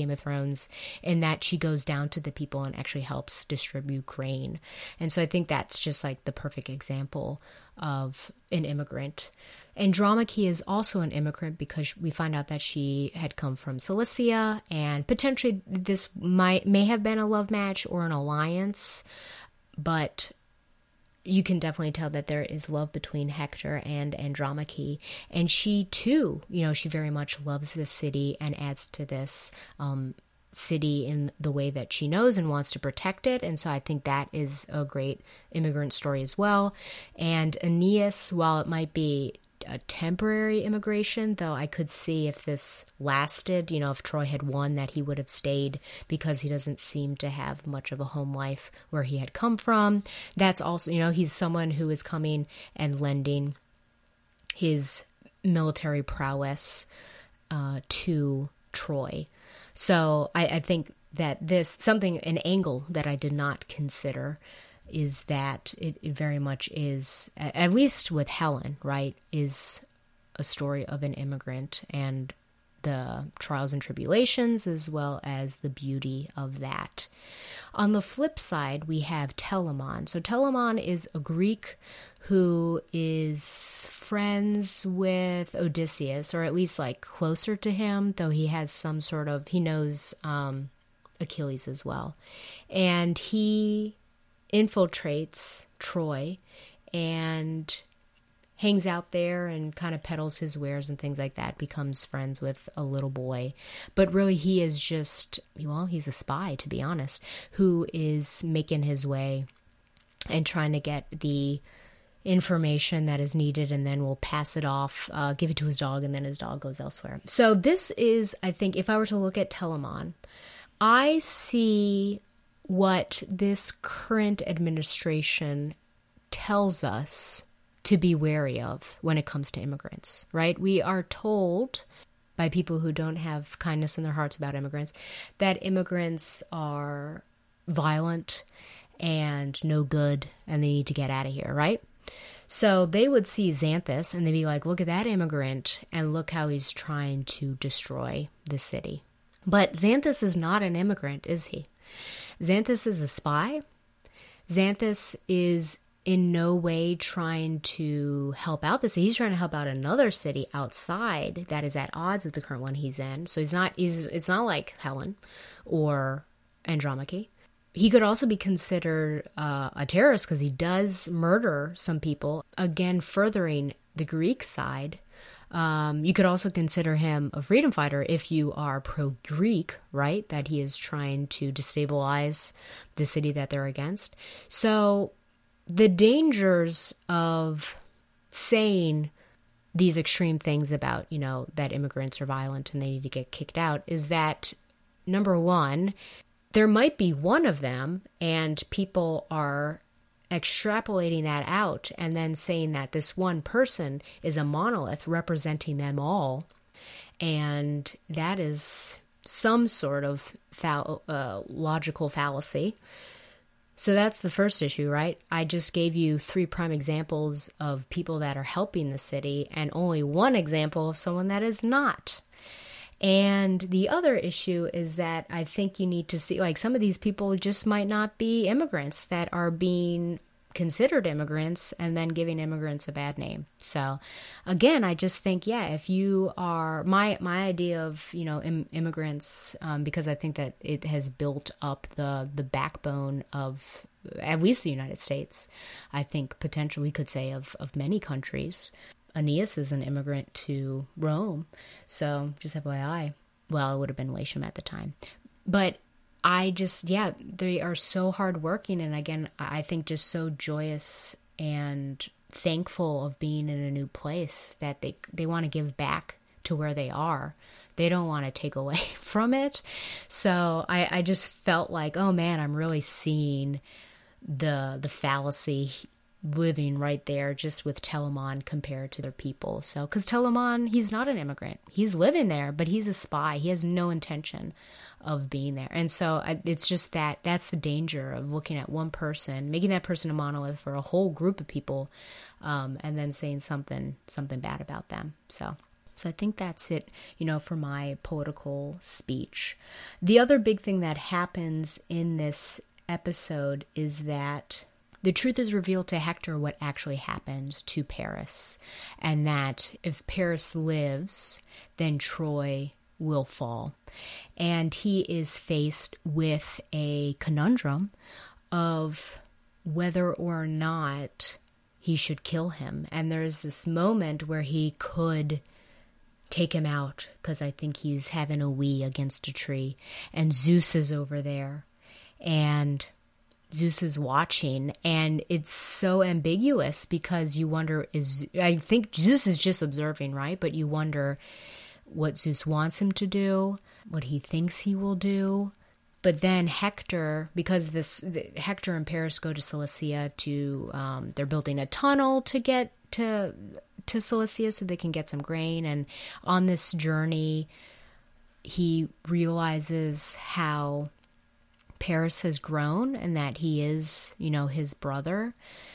Game of Thrones, in that she goes down to the people and actually helps distribute grain. And so I think that's just like the perfect example of an immigrant. Andromache is also an immigrant because we find out that she had come from Cilicia, and potentially this may have been a love match or an alliance, but you can definitely tell that there is love between Hector and Andromache. And she too, she very much loves the city and adds to this city in the way that she knows and wants to protect it. And so I think that is a great immigrant story as well. And Aeneas, while it might be a temporary immigration, though I could see if this lasted, if Troy had won, that he would have stayed, because he doesn't seem to have much of a home life where he had come from. That's also, he's someone who is coming and lending his military prowess to Troy. So I think that an angle that I did not consider is that it very much is, at least with Helen, right, is a story of an immigrant and the trials and tribulations as well as the beauty of that. On the flip side, we have Telamon. So Telamon is a Greek who is friends with Odysseus, or at least like closer to him, though he has he knows Achilles as well. And he infiltrates Troy and hangs out there and kind of peddles his wares and things like that, becomes friends with a little boy. But really he is just, he's a spy, to be honest, who is making his way and trying to get the information that is needed, and then will pass it off, give it to his dog, and then his dog goes elsewhere. So this is, I think, if I were to look at Telamon, I see what this current administration tells us to be wary of when it comes to immigrants, right? We are told by people who don't have kindness in their hearts about immigrants that immigrants are violent and no good and they need to get out of here, right? So they would see Xanthus and they'd be like, look at that immigrant and look how he's trying to destroy the city. But Xanthus is not an immigrant, is he? Xanthus is a spy. Xanthus is in no way trying to help out the city. He's trying to help out another city outside that is at odds with the current one he's in. So it's not like Helen or Andromache. He could also be considered a terrorist because he does murder some people, again, furthering the Greek side. You could also consider him a freedom fighter if you are pro-Greek, right? That he is trying to destabilize the city that they're against. So the dangers of saying these extreme things about, that immigrants are violent and they need to get kicked out is that, number one, there might be one of them and people are extrapolating that out and then saying that this one person is a monolith representing them all. And that is some sort of logical fallacy. So that's the first issue, right? I just gave you 3 prime examples of people that are helping the city and only one example of someone that is not. And the other issue is that I think you need to see, like, some of these people just might not be immigrants that are being considered immigrants and then giving immigrants a bad name. So again, I just think, if you are, my idea of, immigrants, because I think that it has built up the backbone of at least the United States, I think potentially we could say of many countries. Aeneas is an immigrant to Rome, so just FYI. Well, it would have been Latium at the time. But I just, they are so hardworking, and again, I think just so joyous and thankful of being in a new place that they want to give back to where they are. They don't want to take away from it. So I just felt like, oh man, I'm really seeing the fallacy living right there just with Telamon compared to their people. So, because Telamon, he's not an immigrant. He's living there, but he's a spy. He has no intention of being there. And so it's just that's the danger of looking at one person, making that person a monolith for a whole group of people, and then saying something bad about them. So So I think that's it, for my political speech. The other big thing that happens in this episode is that the truth is revealed to Hector what actually happened to Paris, and that if Paris lives, then Troy will fall. And he is faced with a conundrum of whether or not he should kill him. And there's this moment where he could take him out, because I think he's having a wee against a tree, and Zeus is over there, and Zeus is watching, and it's so ambiguous because you wonder, I think Zeus is just observing, right? But you wonder what Zeus wants him to do, what he thinks he will do. But then Hector, because Hector and Paris go to Cilicia they're building a tunnel to get to Cilicia so they can get some grain. And on this journey, he realizes how Paris has grown and that he is, his brother.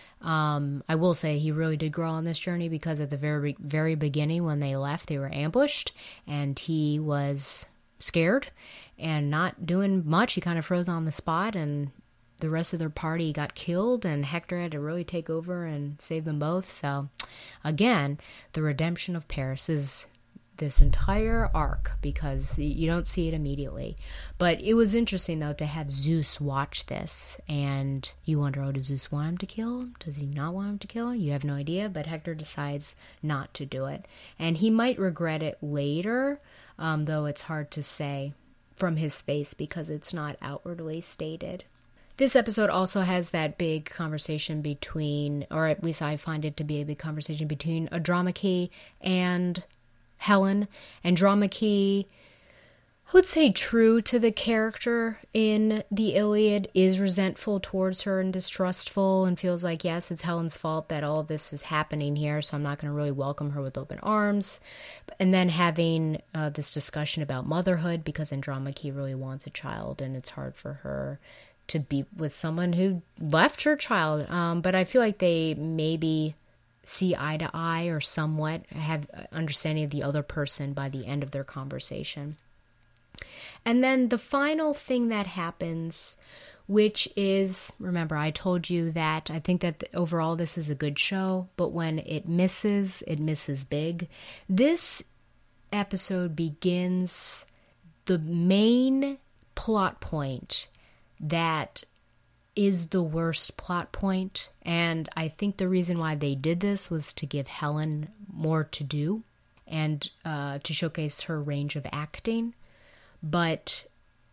I will say he really did grow on this journey, because at the very, very beginning when they left, they were ambushed and he was scared and not doing much. He kind of froze on the spot, and the rest of their party got killed, and Hector had to really take over and save them both. So again, the redemption of Paris is this entire arc, because you don't see it immediately. But it was interesting, though, to have Zeus watch this, and you wonder, does Zeus want him to kill him? Does he not want him to kill him? You have no idea, but Hector decides not to do it. And he might regret it later, though it's hard to say from his face because it's not outwardly stated. This episode also has that big conversation between, or at least I find it to be a big conversation between Andromache and Helen. Andromache, I would say true to the character in the Iliad, is resentful towards her and distrustful and feels like, yes, it's Helen's fault that all of this is happening here, so I'm not going to really welcome her with open arms. And then having this discussion about motherhood, because Andromache really wants a child and it's hard for her to be with someone who left her child. But I feel like they maybe see eye to eye or somewhat have understanding of the other person by the end of their conversation. And then the final thing that happens, which is, remember, I told you that I think that overall this is a good show, but when it misses big. This episode begins the main plot point that is the worst plot point. And I think the reason why they did this was to give Helen more to do and to showcase her range of acting. But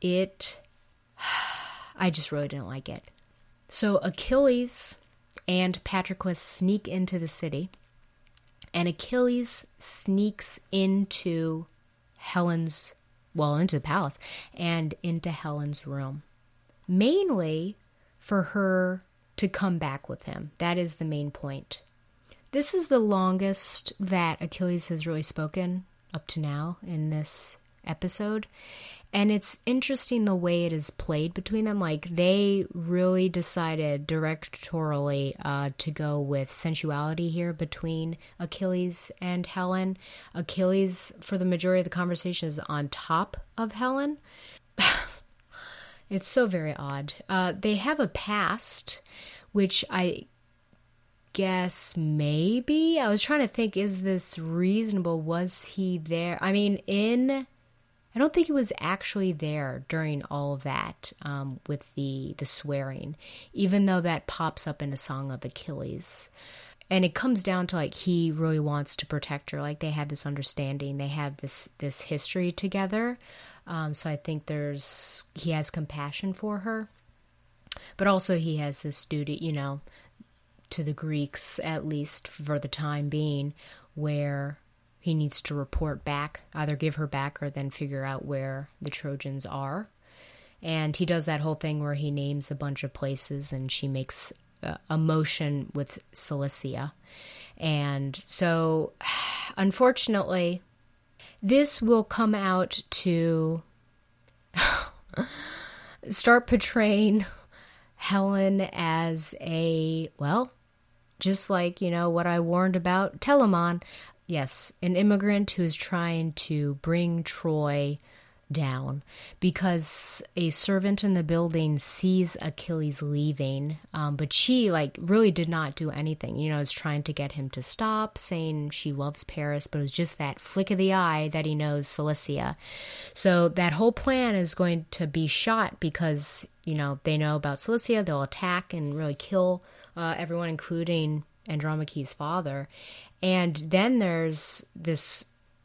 I just really didn't like it. So Achilles and Patroclus sneak into the city, and Achilles sneaks into into the palace and into Helen's room, mainly for her to come back with him. That is the main point. This is the longest that Achilles has really spoken up to now in this episode, and it's interesting the way it is played between them. Like, they really decided directorially to go with sensuality here between Achilles and Helen. Achilles, for the majority of the conversation, is on top of Helen. It's so very odd. They have a past, which I guess maybe, I was trying to think, is this reasonable? Was he there? I mean, I don't think he was actually there during all of that with the swearing, even though that pops up in a Song of Achilles. And it comes down to, like, he really wants to protect her. Like, they have this understanding. They have this history together. So I think he has compassion for her. But also he has this duty, to the Greeks, at least for the time being, where he needs to report back, either give her back or then figure out where the Trojans are. And he does that whole thing where he names a bunch of places and she makes a motion with Cilicia. And so, unfortunately, this will come out to start portraying Helen as just like, what I warned about Telamon, Yes, an immigrant who is trying to bring Troy down because a servant in the building sees Achilles leaving, but she really did not do anything. Is trying to get him to stop, saying she loves Paris, but it was just that flick of the eye that he knows Cilicia. So that whole plan is going to be shot because they know about Cilicia. They'll attack and really kill everyone, including Andromache's father. And then there's this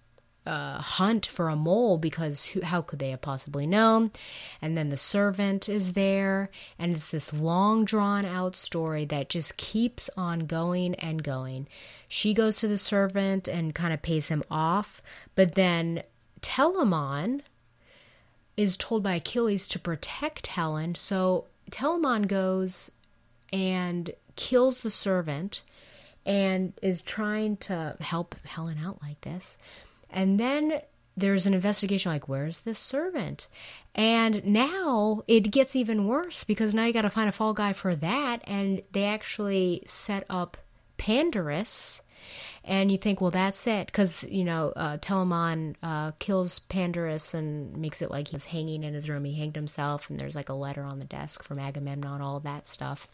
hunt for a mole because how could they have possibly known? And then the servant is there, and it's this long drawn out story that just keeps on going and going. She goes to the servant and kind of pays him off, but then Telamon is told by Achilles to protect Helen, so Telamon goes and kills the servant and is trying to help Helen out like this. And then there's an investigation where's this servant? And now it gets even worse because now you got to find a fall guy for that. And they actually set up Pandarus. And you think, well, that's it. Because, Telamon kills Pandarus and makes it like he's hanging in his room. He hanged himself. And there's a letter on the desk from Agamemnon, all of that stuff.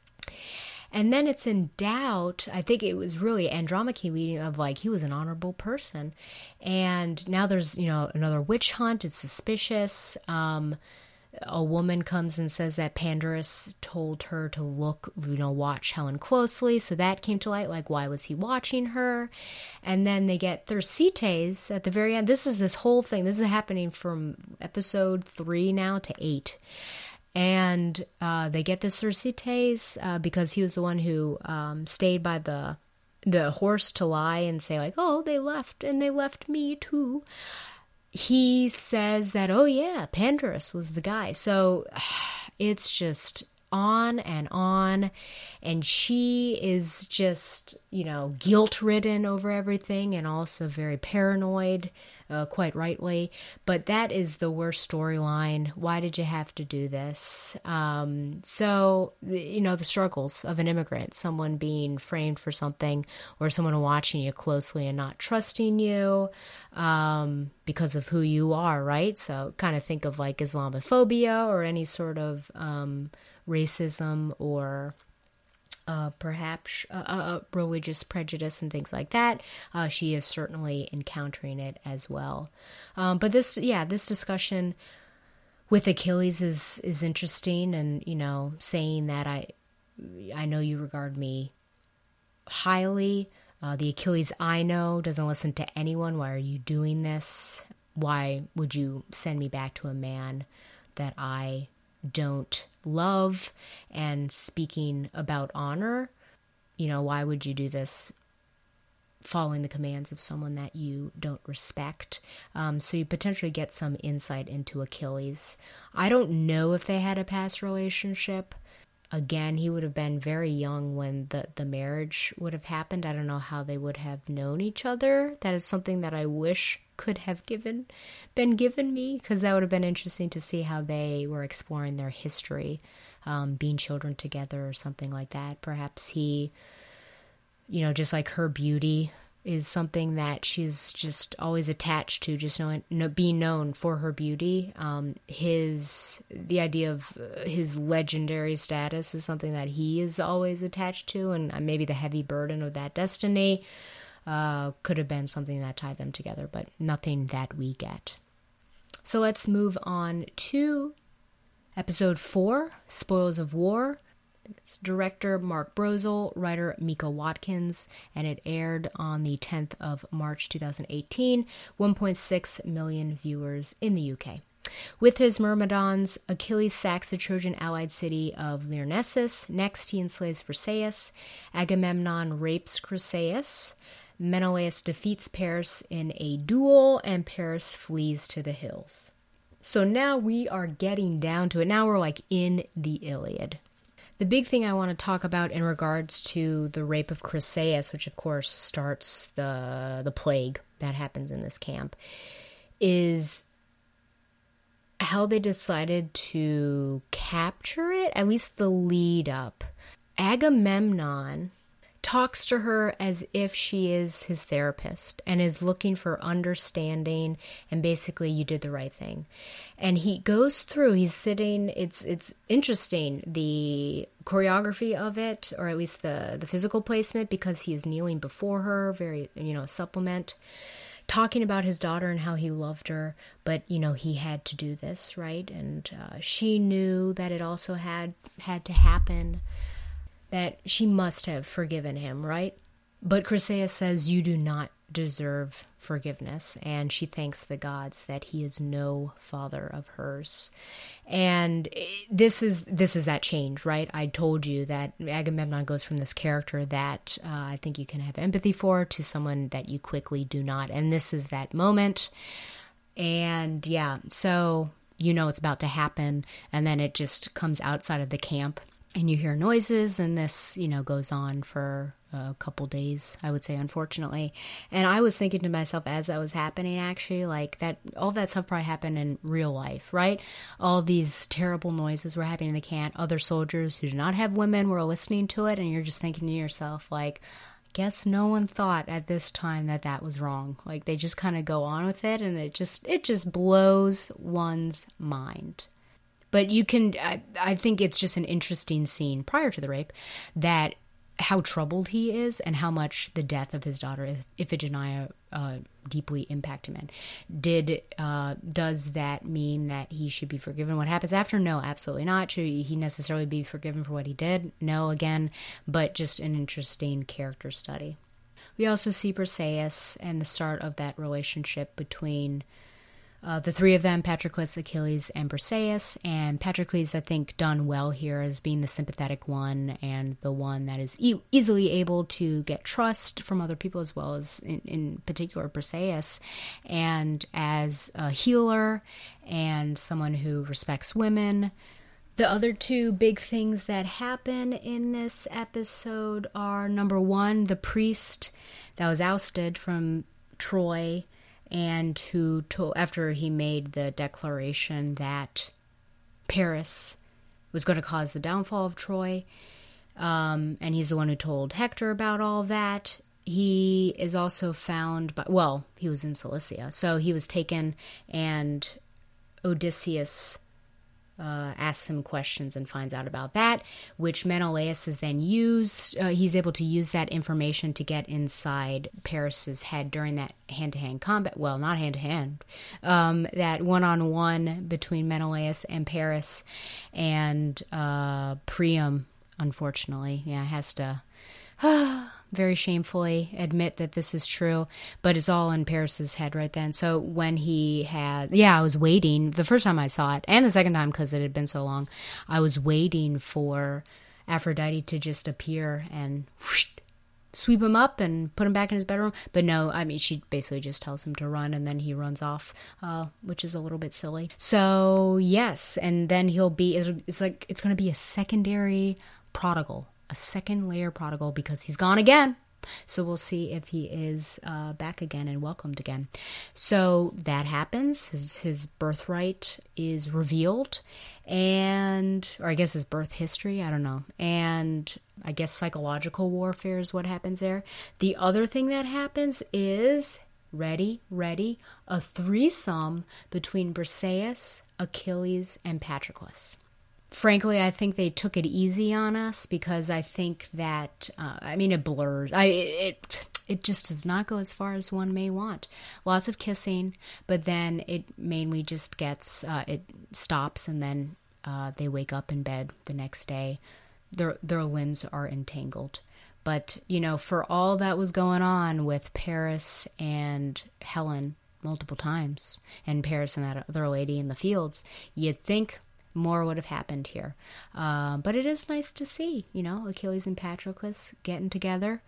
And then it's in doubt. I think it was really Andromache leading of he was an honorable person. And now there's, another witch hunt. It's suspicious. A woman comes and says that Pandarus told her to watch Helen closely. So that came to light. Why was he watching her? And then they get Thersites at the very end. This whole thing. This is happening from episode 3 now to 8. And they get this Thersites because he was the one who stayed by the horse to lie and say oh, they left and they left me too. He says that, oh yeah, Pandarus was the guy. So it's just on, and she is just, guilt-ridden over everything and also very paranoid, quite rightly. But that is the worst storyline. Why did you have to do this? So, the struggles of an immigrant, someone being framed for something or someone watching you closely and not trusting you because of who you are, right? So kind of think of Islamophobia or any sort of racism or perhaps religious prejudice and things like that. She is certainly encountering it as well. But this discussion with Achilles is interesting, and saying that I know you regard me highly. The Achilles I know doesn't listen to anyone. Why are you doing this? Why would you send me back to a man that I don't love? And speaking about honor, why would you do this following the commands of someone that you don't respect? So you potentially get some insight into Achilles. I don't know if they had a past relationship. Again, he would have been very young when the marriage would have happened. I don't know how they would have known each other. That is something that I wish could have been given me, because that would have been interesting to see how they were exploring their history, being children together or something like that. Perhaps he, just like her beauty is something that she's just always attached to, just being known for her beauty. The idea of his legendary status is something that he is always attached to, and maybe the heavy burden of that destiny could have been something that tied them together, but nothing that we get. So let's move on to episode 4, Spoils of War. It's director Mark Brosel, writer Mika Watkins, and it aired on the 10th of March 2018, 1.6 million viewers in the UK. With his Myrmidons, Achilles sacks the Trojan allied city of Lyrnessus. Next, he enslaves Briseis. Agamemnon rapes Chryseis. Menelaus defeats Paris in a duel, and Paris flees to the hills. So now we are getting down to it. Now we're in the Iliad. The big thing I want to talk about in regards to the rape of Chryseis, which of course starts the plague that happens in this camp, is how they decided to capture it, at least the lead up. Agamemnon talks to her as if she is his therapist and is looking for understanding, and basically, you did the right thing. And he goes through, he's sitting, it's interesting, the choreography of it, or at least the physical placement, because he is kneeling before her, very, a supplement, talking about his daughter and how he loved her, but, he had to do this, right? And she knew that it also had to happen, that she must have forgiven him, right? But Chryseis says, you do not deserve forgiveness, and she thanks the gods that he is no father of hers. And this is that change, right? I told you that Agamemnon goes from this character that I think you can have empathy for to someone that you quickly do not. And this is that moment. And yeah, so it's about to happen, and then it just comes outside of the camp. And you hear noises, and this, goes on for a couple days, I would say, unfortunately. And I was thinking to myself as that was happening, actually, like that, all that stuff probably happened in real life, right? All these terrible noises were happening in the camp. Other soldiers who did not have women were listening to it, and you're just thinking to yourself, like, guess no one thought at this time that was wrong. Like, they just kind of go on with it, and it just blows one's mind. But you can, I think it's just an interesting scene prior to the rape, that how troubled he is and how much the death of his daughter, Iphigenia, deeply impacted him. Does that mean that he should be forgiven? What happens after? No, absolutely not. Should he necessarily be forgiven for what he did? No, again, but just an interesting character study. We also see Briseis and the start of that relationship between the three of them, Patroclus, Achilles, and Briseis. And Patroclus, I think, done well here as being the sympathetic one and the one that is easily able to get trust from other people, as well as, in particular, Briseis. And as a healer and someone who respects women. The other two big things that happen in this episode are, number one, the priest that was ousted from Troy, and who told, after he made the declaration that Paris was going to cause the downfall of Troy, and he's the one who told Hector about all that. He is also found, he was in Cilicia, so he was taken, and Odysseus asks him questions and finds out about that, which Menelaus is then used. He's able to use that information to get inside Paris's head during that hand-to-hand combat. Well, not hand-to-hand. That one-on-one between Menelaus and Paris, and Priam, unfortunately, has to very shamefully admit that this is true, but it's all in Paris's head right then. So when he had, I was waiting, the first time I saw it, and the second time because it had been so long, I was waiting for Aphrodite to just appear and sweep him up and put him back in his bedroom. But no, I mean, she basically just tells him to run, and then he runs off, which is a little bit silly. So yes, and then it's going to be a secondary prodigal. A second layer prodigal, because he's gone again. So we'll see if he is back again and welcomed again. So that happens. His birthright is revealed, or I guess his birth history, I don't know. And I guess psychological warfare is what happens there. The other thing that happens is, ready, a threesome between Briseis, Achilles, and Patroclus. Frankly, I think they took it easy on us, because I think that, it blurs. It just does not go as far as one may want. Lots of kissing, but then it mainly just gets, it stops, and then they wake up in bed the next day. Their limbs are entangled. But, for all that was going on with Paris and Helen multiple times, and Paris and that other lady in the fields, you'd think more would have happened here. But it is nice to see, Achilles and Patroclus getting together.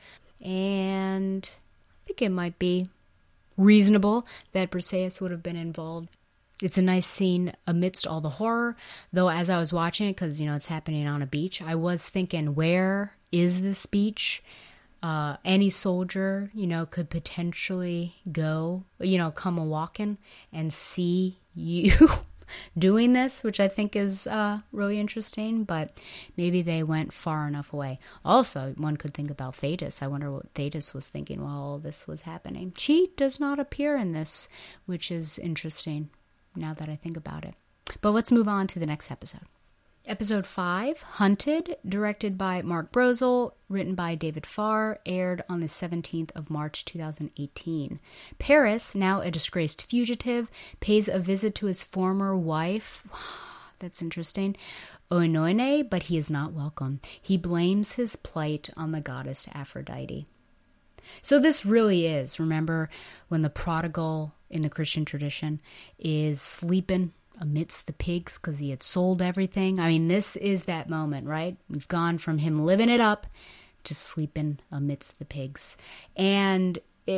And I think it might be reasonable that Briseis would have been involved. It's a nice scene amidst all the horror, though as I was watching it, because, it's happening on a beach, I was thinking, where is this beach? Any soldier, could potentially go, come a-walking and see you doing this, which I think is really interesting, but maybe they went far enough away. Also, one could think about Thetis. I wonder what Thetis was thinking while all this was happening. She does not appear in this, which is interesting now that I think about it. But let's move on to the next episode. Episode 5, Hunted, directed by Mark Brosel, written by David Farr, aired on the 17th of March 2018. Paris, now a disgraced fugitive, pays a visit to his former wife. That's interesting. Oenone, but he is not welcome. He blames his plight on the goddess Aphrodite. So this really is, remember, when the prodigal in the Christian tradition is sleeping amidst the pigs because he had sold everything. I mean, this is that moment, right? We've gone from him living it up to sleeping amidst the pigs. And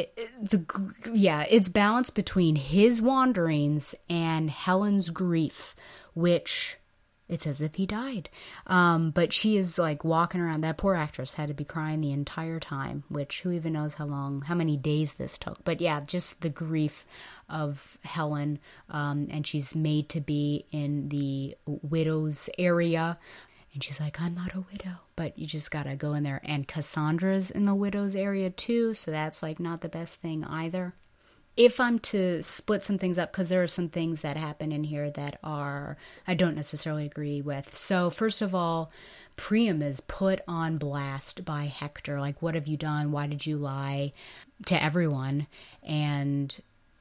it's balanced between his wanderings and Helen's grief, which it's as if he died. But she is like walking around. That poor actress had to be crying the entire time, which who even knows how many days this took. But yeah, just the grief of Helen. And she's made to be in the widow's area. And she's like, I'm not a widow, but you just got to go in there. And Cassandra's in the widow's area too. So that's like not the best thing either. If I'm to split some things up, because there are some things that happen in here that I don't necessarily agree with. So first of all, Priam is put on blast by Hector. Like, what have you done? Why did you lie to everyone? And,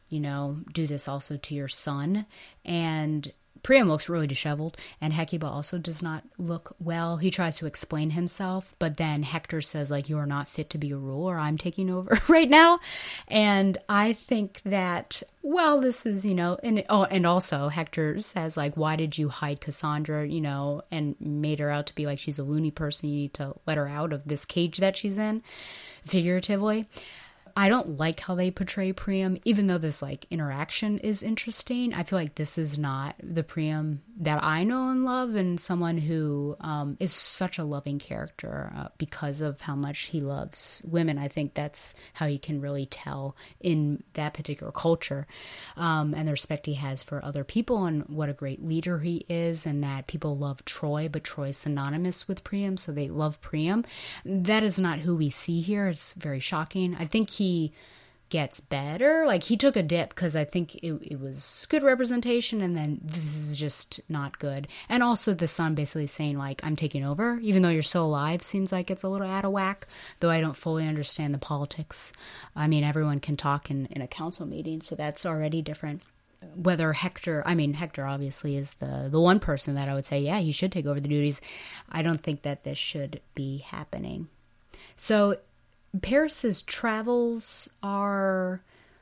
do this also to your son. And Priam looks really disheveled, and Hecuba also does not look well. He tries to explain himself, but then Hector says, like, you are not fit to be a ruler. I'm taking over right now. And I think that, well, this is, and also Hector says, like, why did you hide Cassandra, and made her out to be like she's a loony person. You need to let her out of this cage that she's in, figuratively. I don't like how they portray Priam, even though this interaction is interesting. I feel like this is not the Priam that I know and love, and someone who is such a loving character because of how much he loves women. I think that's how you can really tell in that particular culture, and the respect he has for other people, and what a great leader he is, and that people love Troy, but Troy is synonymous with Priam, so they love Priam. That is not who we see here. It's very shocking. I think he gets better. Like, he took a dip because I think it was good representation, and then this is just not good. And also the son basically saying, like, I'm taking over, even though you're still alive, seems like it's a little out of whack, though I don't fully understand the politics. I mean, everyone can talk in a council meeting, so that's already different. Whether Hector obviously is the one person that I would say, yeah, he should take over the duties. I don't think that this should be happening. So Paris's travels are,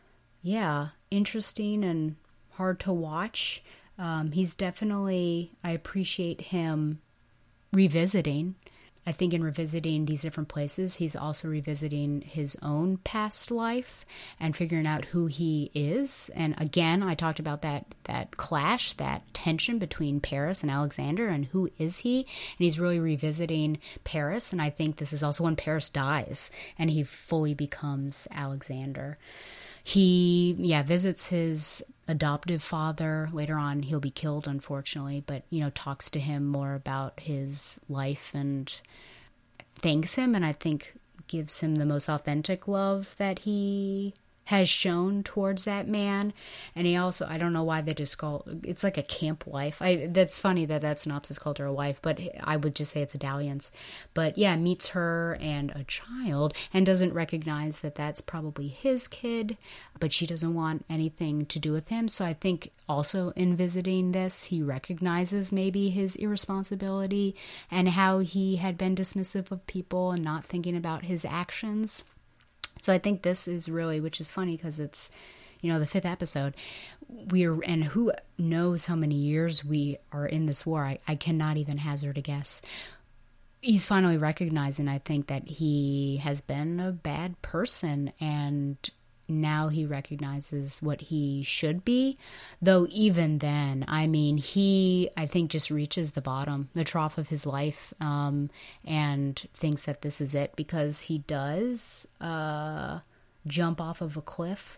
interesting and hard to watch. He's definitely, I appreciate him revisiting. I think in revisiting these different places, he's also revisiting his own past life and figuring out who he is. And again, I talked about that clash, that tension between Paris and Alexander, and who is he? And he's really revisiting Paris. And I think this is also when Paris dies and he fully becomes Alexander. He, visits his adoptive father. Later on, he'll be killed, unfortunately, but, talks to him more about his life and thanks him, and I think gives him the most authentic love that he has shown towards that man. And he also, I don't know why they just call it's like a camp wife. That's funny that synopsis called her a wife, but I would just say it's a dalliance. But yeah, meets her and a child and doesn't recognize that that's probably his kid, but she doesn't want anything to do with him. So I think also in visiting this, he recognizes maybe his irresponsibility and how he had been dismissive of people and not thinking about his actions. So I think this is really, which is funny because it's, the 5th episode. And who knows how many years we are in this war. I cannot even hazard a guess. He's finally recognizing, I think, that he has been a bad person, and now he recognizes what he should be. Though even then, I mean, he, I think, just reaches the bottom, the trough of his life, and thinks that this is it, because he does jump off of a cliff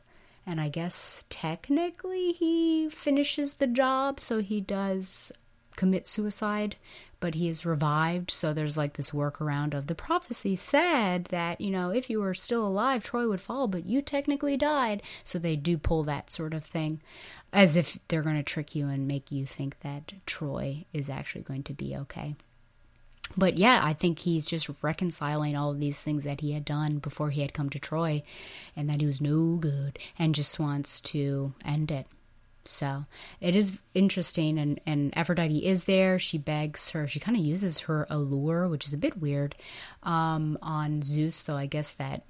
And I guess technically he finishes the job, so he does commit suicide, but he is revived. So there's like this workaround of the prophecy said that, you know, if you were still alive, Troy would fall, but you technically died. So they do pull that sort of thing as if they're going to trick you and make you think that Troy is actually going to be okay. But yeah, I think he's just reconciling all of these things that he had done before he had come to Troy, and that he was no good and just wants to end it. So it is interesting, and Aphrodite is there. She begs her. She kind of uses her allure, which is a bit weird, on Zeus, though I guess that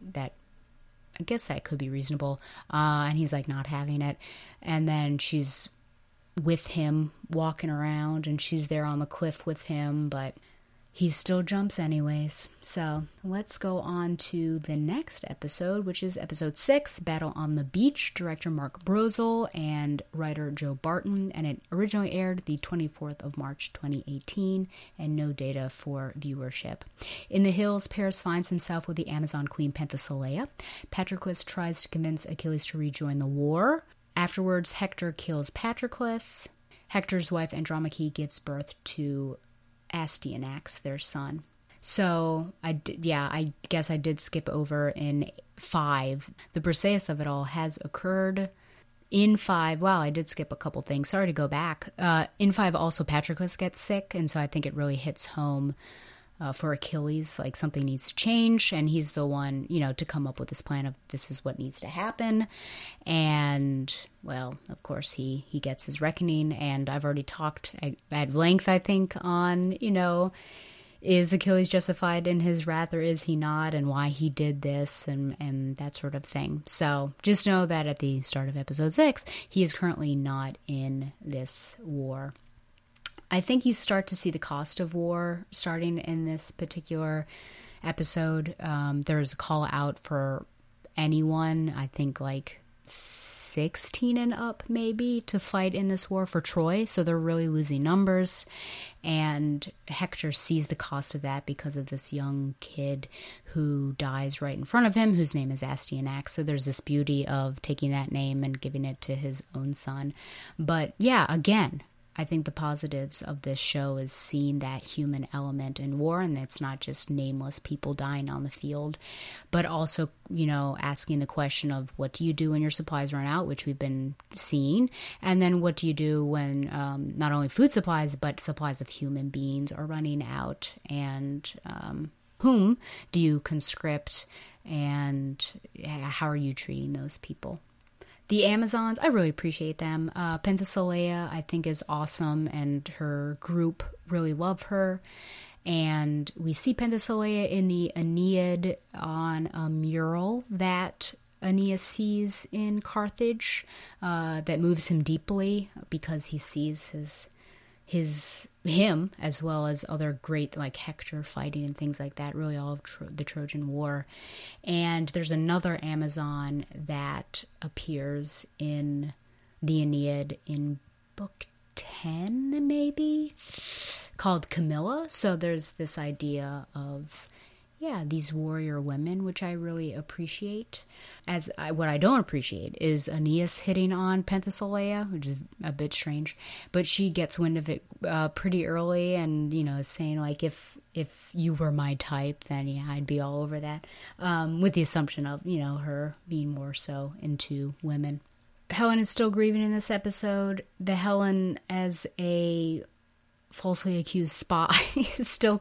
could be reasonable. And he's like not having it. And then she's with him walking around, and she's there on the cliff with him, but he still jumps anyways. So let's go on to the next episode, which is episode 6, Battle on the Beach, director Mark Brosel and writer Joe Barton, and it originally aired the 24th of March 2018, and no data for viewership. In the hills, Paris finds himself with the Amazon queen Penthesilea. Patroclus tries to convince Achilles to rejoin the war. Afterwards, Hector kills Patroclus. Hector's wife Andromache gives birth to Astyanax, their son. So I guess I did skip over in 5. The Briseis of it all has occurred in 5. Wow, I did skip a couple things. Sorry to go back. In 5 also Patroclus gets sick, and so I think it really hits home for Achilles, like something needs to change, and he's the one, you know, to come up with this plan of this is what needs to happen. And well, of course he gets his reckoning, and I've already talked at length, I think, on, you know, is Achilles justified in his wrath or is he not, and why he did this, and that sort of thing. So just know that at the start of episode 6, he is currently not in this war. I think you start to see the cost of war starting in this particular episode. There's a call out for anyone, I think like 16 and up maybe, to fight in this war for Troy. So they're really losing numbers. And Hector sees the cost of that because of this young kid who dies right in front of him, whose name is Astyanax. So there's this beauty of taking that name and giving it to his own son. But yeah, again, I think the positives of this show is seeing that human element in war, and it's not just nameless people dying on the field, but also, you know, asking the question of what do you do when your supplies run out, which we've been seeing, and then what do you do when not only food supplies, but supplies of human beings are running out, and whom do you conscript, and how are you treating those people? The Amazons, I really appreciate them. Penthesilea, I think, is awesome, and her group really love her. And we see Penthesilea in the Aeneid on a mural that Aeneas sees in Carthage that moves him deeply because he sees him as well as other great, like Hector fighting and things like that, really all of the Trojan War. And there's another Amazon that appears in the Aeneid in book 10 maybe, called Camilla. So there's this idea of these warrior women, which I really appreciate. What I don't appreciate is Aeneas hitting on Penthesilea, which is a bit strange. But she gets wind of it pretty early, and, you know, is saying, like, if you were my type, then yeah, I'd be all over that. With the assumption of, you know, her being more so into women. Helen is still grieving in this episode. The Helen as a falsely accused spy is still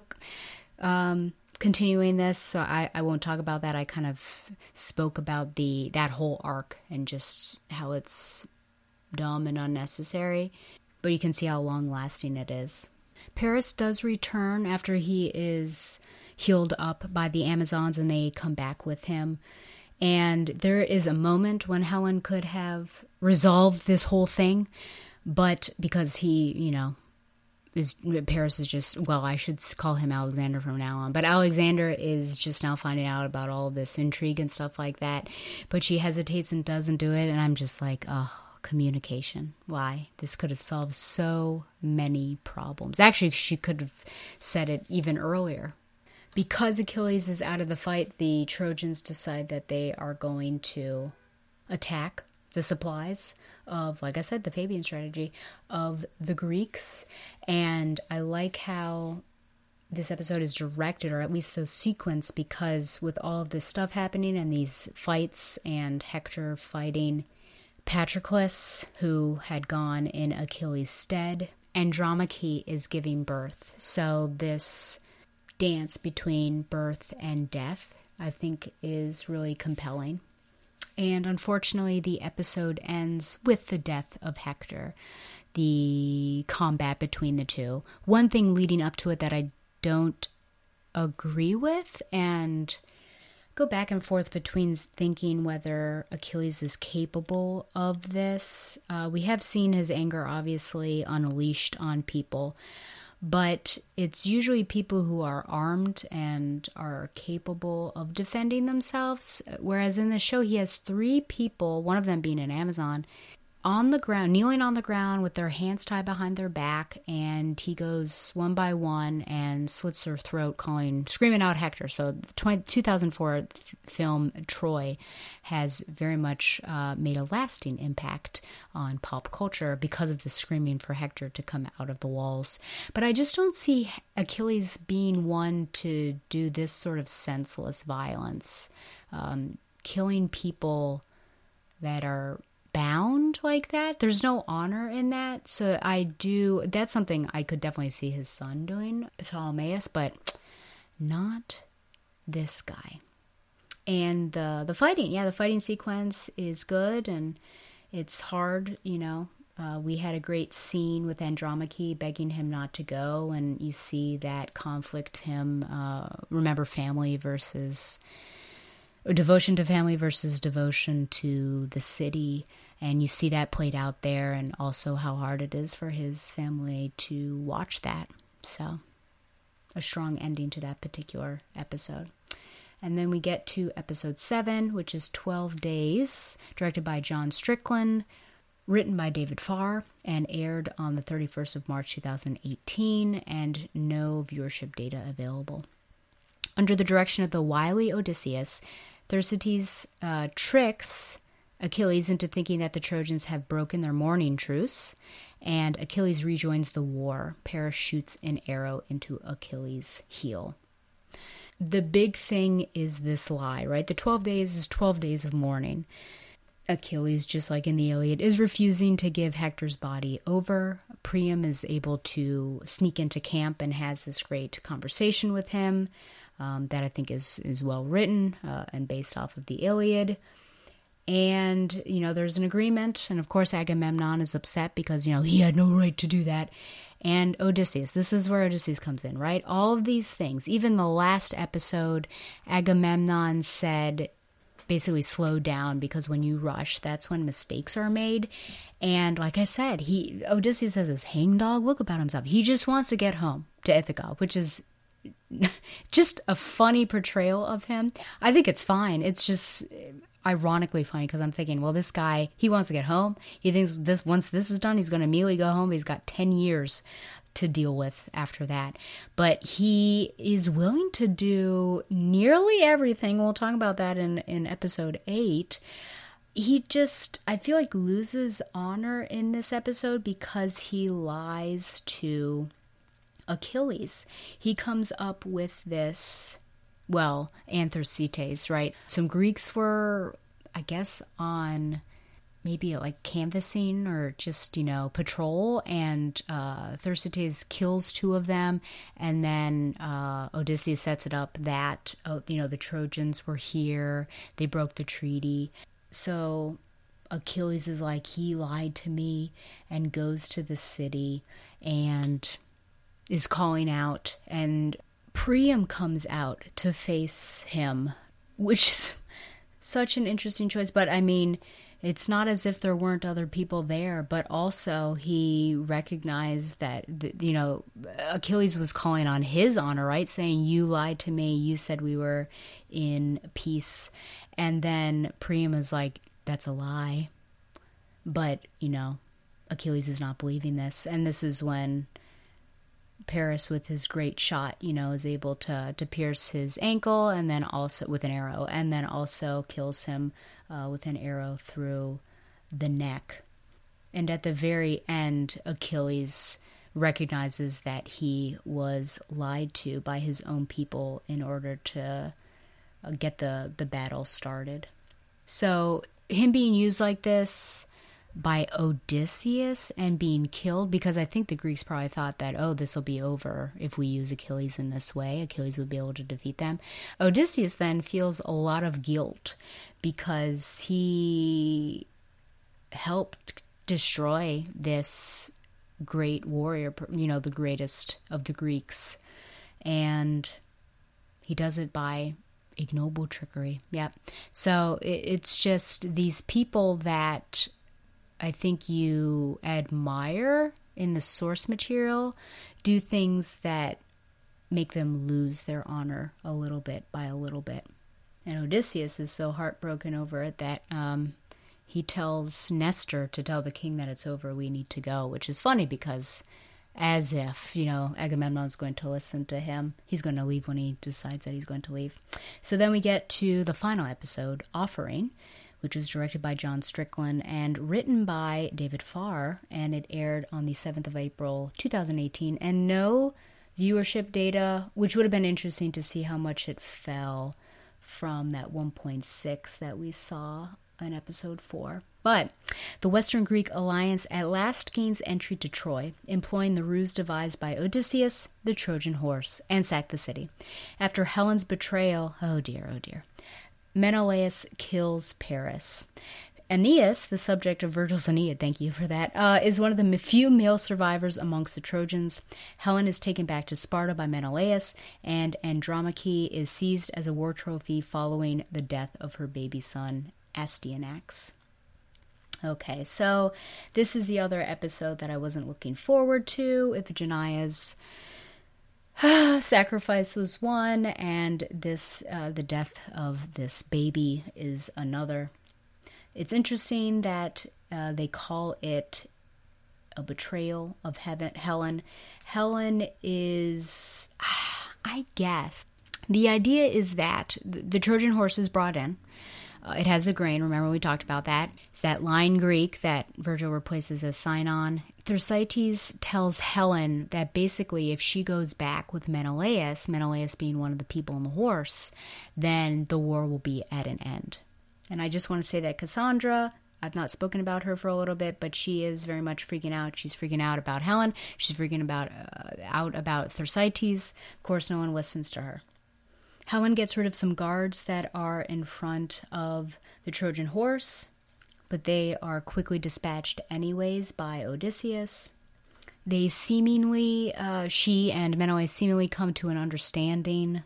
continuing this, so I won't talk about that. I kind of spoke about that whole arc and just how it's dumb and unnecessary, but you can see how long-lasting it is. Paris does return after he is healed up by the Amazons, and they come back with him. And there is a moment when Helen could have resolved this whole thing, but because he, you know, Paris is just, well, I should call him Alexander from now on, but Alexander is just now finding out about all this intrigue and stuff like that, but she hesitates and doesn't do it, and I'm just like, oh, communication. Why? This could have solved so many problems. Actually, she could have said it even earlier. Because Achilles is out of the fight, the Trojans decide that they are going to attack the supplies of, like I said, the Fabian strategy of the Greeks. And I like how this episode is directed, or at least so sequenced, because with all of this stuff happening and these fights and Hector fighting Patroclus, who had gone in Achilles' stead, Andromache is giving birth. So this dance between birth and death, I think, is really compelling. And unfortunately, the episode ends with the death of Hector, the combat between the two. One thing leading up to it that I don't agree with, and go back and forth between thinking whether Achilles is capable of this. We have seen his anger obviously unleashed on people, but it's usually people who are armed and are capable of defending themselves. Whereas in the show, he has 3 people, one of them being an Amazon, on the ground, kneeling on the ground with their hands tied behind their back, and he goes one by one and slits their throat, screaming out Hector. So the 2004 film Troy has very much made a lasting impact on pop culture because of the screaming for Hector to come out of the walls. But I just don't see Achilles being one to do this sort of senseless violence, killing people that are bound like that. There's no honor in that. So that's something I could definitely see his son doing, Ptolemaeus, but not this guy. And the fighting sequence is good, and it's hard, we had a great scene with Andromache begging him not to go, and you see that conflict of him, remember family versus devotion to family versus devotion to the city. And you see that played out there, and also how hard it is for his family to watch that. So a strong ending to that particular episode. And then we get to episode 7, which is 12 Days, directed by John Strickland, written by David Farr, and aired on the 31st of March 2018, and no viewership data available. Under the direction of the wily Odysseus, Thersites tricks Achilles into thinking that the Trojans have broken their mourning truce, and Achilles rejoins the war. Paris shoots an arrow into Achilles' heel. The big thing is this lie, right? The 12 days is 12 days of mourning. Achilles, just like in the Iliad, is refusing to give Hector's body over. Priam is able to sneak into camp and has this great conversation with him that I think is well written and based off of the Iliad. And, there's an agreement. And of course, Agamemnon is upset because, he had no right to do that. And Odysseus, this is where Odysseus comes in, right? All of these things, even the last episode, Agamemnon said, basically slow down, because when you rush, that's when mistakes are made. And like I said, Odysseus has this hangdog look about himself. He just wants to get home to Ithaca, which is just a funny portrayal of him. I think it's fine. It's just ironically funny because I'm thinking, well, this guy, he wants to get home. He thinks once this is done, he's going to immediately go home. He's got 10 years to deal with after that. But he is willing to do nearly everything. We'll talk about that in episode 8. He just, I feel like, loses honor in this episode because he lies to Achilles. He comes up with this, Anthersites, right? Some Greeks were, I guess, on maybe like canvassing or just, patrol, and Thersites kills 2 of them, and then Odysseus sets it up that, the Trojans were here, they broke the treaty. So Achilles is like, he lied to me, and goes to the city and is calling out, and Priam comes out to face him, which is such an interesting choice. But I mean, it's not as if there weren't other people there, but also he recognized that, Achilles was calling on his honor, right? Saying, you lied to me, you said we were in peace. And then Priam is like, that's a lie. But, Achilles is not believing this. And this is when Paris, with his great shot, is able to pierce his ankle, and then also with an arrow, and then also kills him with an arrow through the neck. And at the very end, Achilles recognizes that he was lied to by his own people in order to get the battle started. So him being used like this by Odysseus and being killed, because I think the Greeks probably thought that, oh, this will be over if we use Achilles in this way. Achilles would be able to defeat them. Odysseus then feels a lot of guilt because he helped destroy this great warrior, the greatest of the Greeks. And he does it by ignoble trickery. Yep. So it's just these people that I think you admire in the source material do things that make them lose their honor a little bit by a little bit. And Odysseus is so heartbroken over it that he tells Nestor to tell the king that it's over, we need to go, which is funny because as if, Agamemnon's going to listen to him. He's going to leave when he decides that he's going to leave. So then we get to the final episode, Offering, which was directed by John Strickland and written by David Farr, and it aired on the 7th of April, 2018, and no viewership data, which would have been interesting to see how much it fell from that 1.6 that we saw in episode 4. But the Western Greek alliance at last gains entry to Troy, employing the ruse devised by Odysseus, the Trojan horse, and sacked the city. After Helen's betrayal, oh dear, Menelaus kills Paris. Aeneas, the subject of Virgil's Aeneid, thank you for that, is one of the few male survivors amongst the Trojans. Helen is taken back to Sparta by Menelaus, and Andromache is seized as a war trophy following the death of her baby son, Astyanax. Okay, so this is the other episode that I wasn't looking forward to. Iphigenia's sacrifice was one, and this the death of this baby is another. It's interesting that they call it a betrayal of Helen. Helen is, I guess, the idea is that the Trojan horse is brought in. It has the grain. Remember we talked about that. It's that line Greek that Virgil replaces as Sinon. Thersites tells Helen that basically if she goes back with Menelaus being one of the people on the horse, then the war will be at an end. And I just want to say that Cassandra, I've not spoken about her for a little bit, but she is very much freaking out. She's freaking out about Helen. She's freaking out about Thersites. Of course, no one listens to her. Helen gets rid of some guards that are in front of the Trojan horse, but they are quickly dispatched anyways by Odysseus. They seemingly, she and Menelaus seemingly come to an understanding,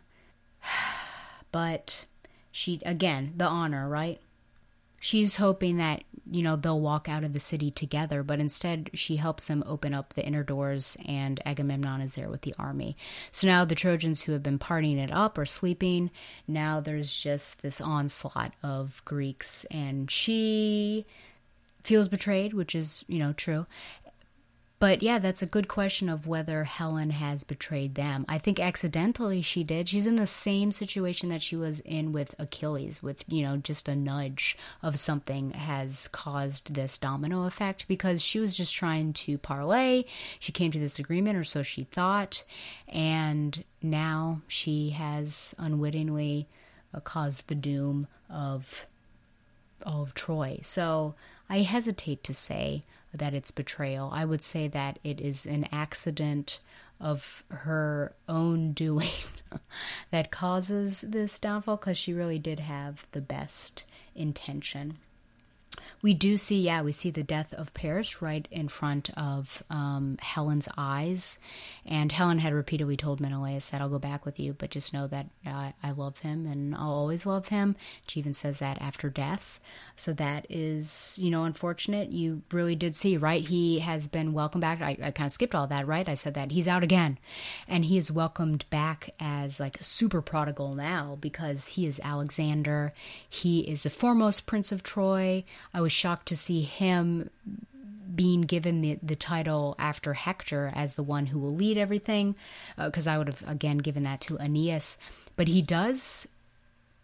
but she, again, the honor, right? She's hoping that, they'll walk out of the city together, but instead she helps them open up the inner doors, and Agamemnon is there with the army. So now the Trojans who have been partying it up are sleeping. Now there's just this onslaught of Greeks, and she feels betrayed, which is, true. But yeah, that's a good question of whether Helen has betrayed them. I think accidentally she did. She's in the same situation that she was in with Achilles, with, just a nudge of something has caused this domino effect, because she was just trying to parlay. She came to this agreement, or so she thought, and now she has unwittingly caused the doom of all of Troy. So I hesitate to say that it's betrayal. I would say that it is an accident of her own doing that causes this downfall, because she really did have the best intention. We do see, we see the death of Paris right in front of Helen's eyes. And Helen had repeatedly told Menelaus that I'll go back with you, but just know that I love him and I'll always love him. She even says that after death. So that is, unfortunate. You really did see, right? He has been welcomed back. I kind of skipped all that, right? I said that he's out again. And he is welcomed back as like a super prodigal now, because he is Alexander. He is the foremost prince of Troy. I was shocked to see him being given the title after Hector as the one who will lead everything, because I would have, again, given that to Aeneas. But he does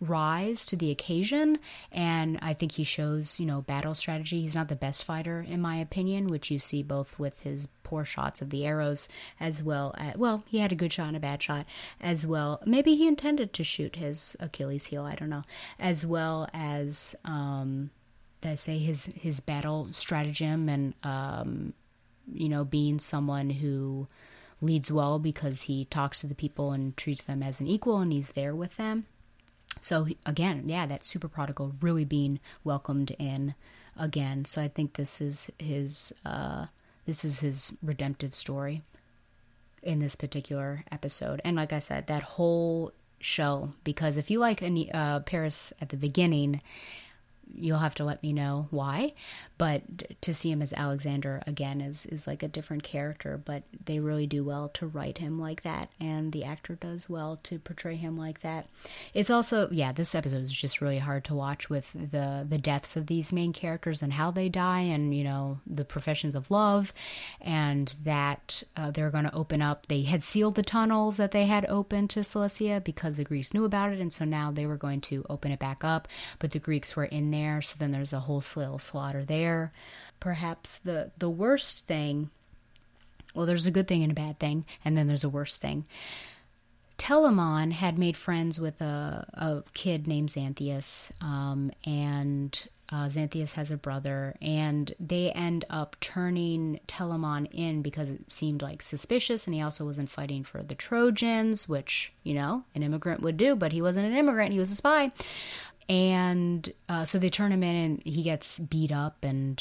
rise to the occasion, and I think he shows, battle strategy. He's not the best fighter, in my opinion, which you see both with his poor shots of the arrows, as well as, he had a good shot and a bad shot, as well. Maybe he intended to shoot his Achilles heel, I don't know, as well as, his battle stratagem and, being someone who leads well because he talks to the people and treats them as an equal, and he's there with them. So again, that super prodigal really being welcomed in again. So I think this is his redemptive story in this particular episode. And like I said, that whole show, because if you like Paris at the beginning, you'll have to let me know why, but to see him as Alexander again is like a different character, but they really do well to write him like that, and the actor does well to portray him like that. It's also, this episode is just really hard to watch with the deaths of these main characters and how they die, and the professions of love, and that they're going to open up. They had sealed the tunnels that they had open to Cilicia because the Greeks knew about it, and so now they were going to open it back up, but the Greeks were in there, so then there's a wholesale slaughter there. Perhaps the worst thing, there's a good thing and a bad thing, and then there's a worse thing. Telamon had made friends with a kid named Xanthias, and Xanthias has a brother, and they end up turning Telamon in because it seemed like suspicious, and he also wasn't fighting for the Trojans, which, an immigrant would do, but he wasn't an immigrant, he was a spy. And so they turn him in, and he gets beat up and,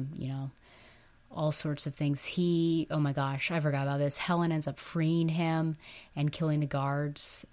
all sorts of things. Oh my gosh, I forgot about this. Helen ends up freeing him and killing the guards.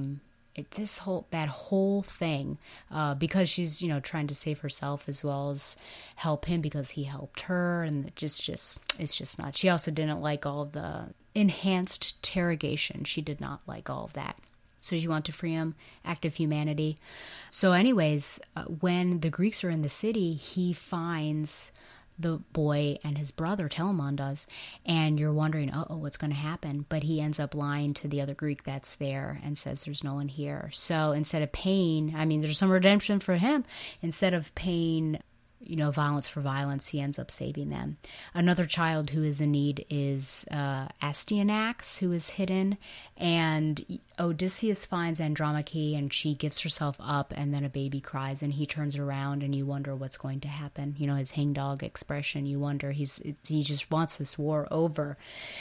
That whole thing, because she's, trying to save herself as well as help him because he helped her. And it's just not. She also didn't like all of the enhanced interrogation. She did not like all of that. So she wanted to free him, act of humanity. So anyways, when the Greeks are in the city, he finds the boy and his brother, Telamon does, and you're wondering, what's going to happen? But he ends up lying to the other Greek that's there and says there's no one here. So instead of paying, there's some redemption for him. Instead of paying violence for violence, he ends up saving them. Another child who is in need is Astyanax, who is hidden, and Odysseus finds Andromache, and she gives herself up, and then a baby cries, and he turns around, and you wonder what's going to happen. His hangdog expression, you wonder, he just wants this war over.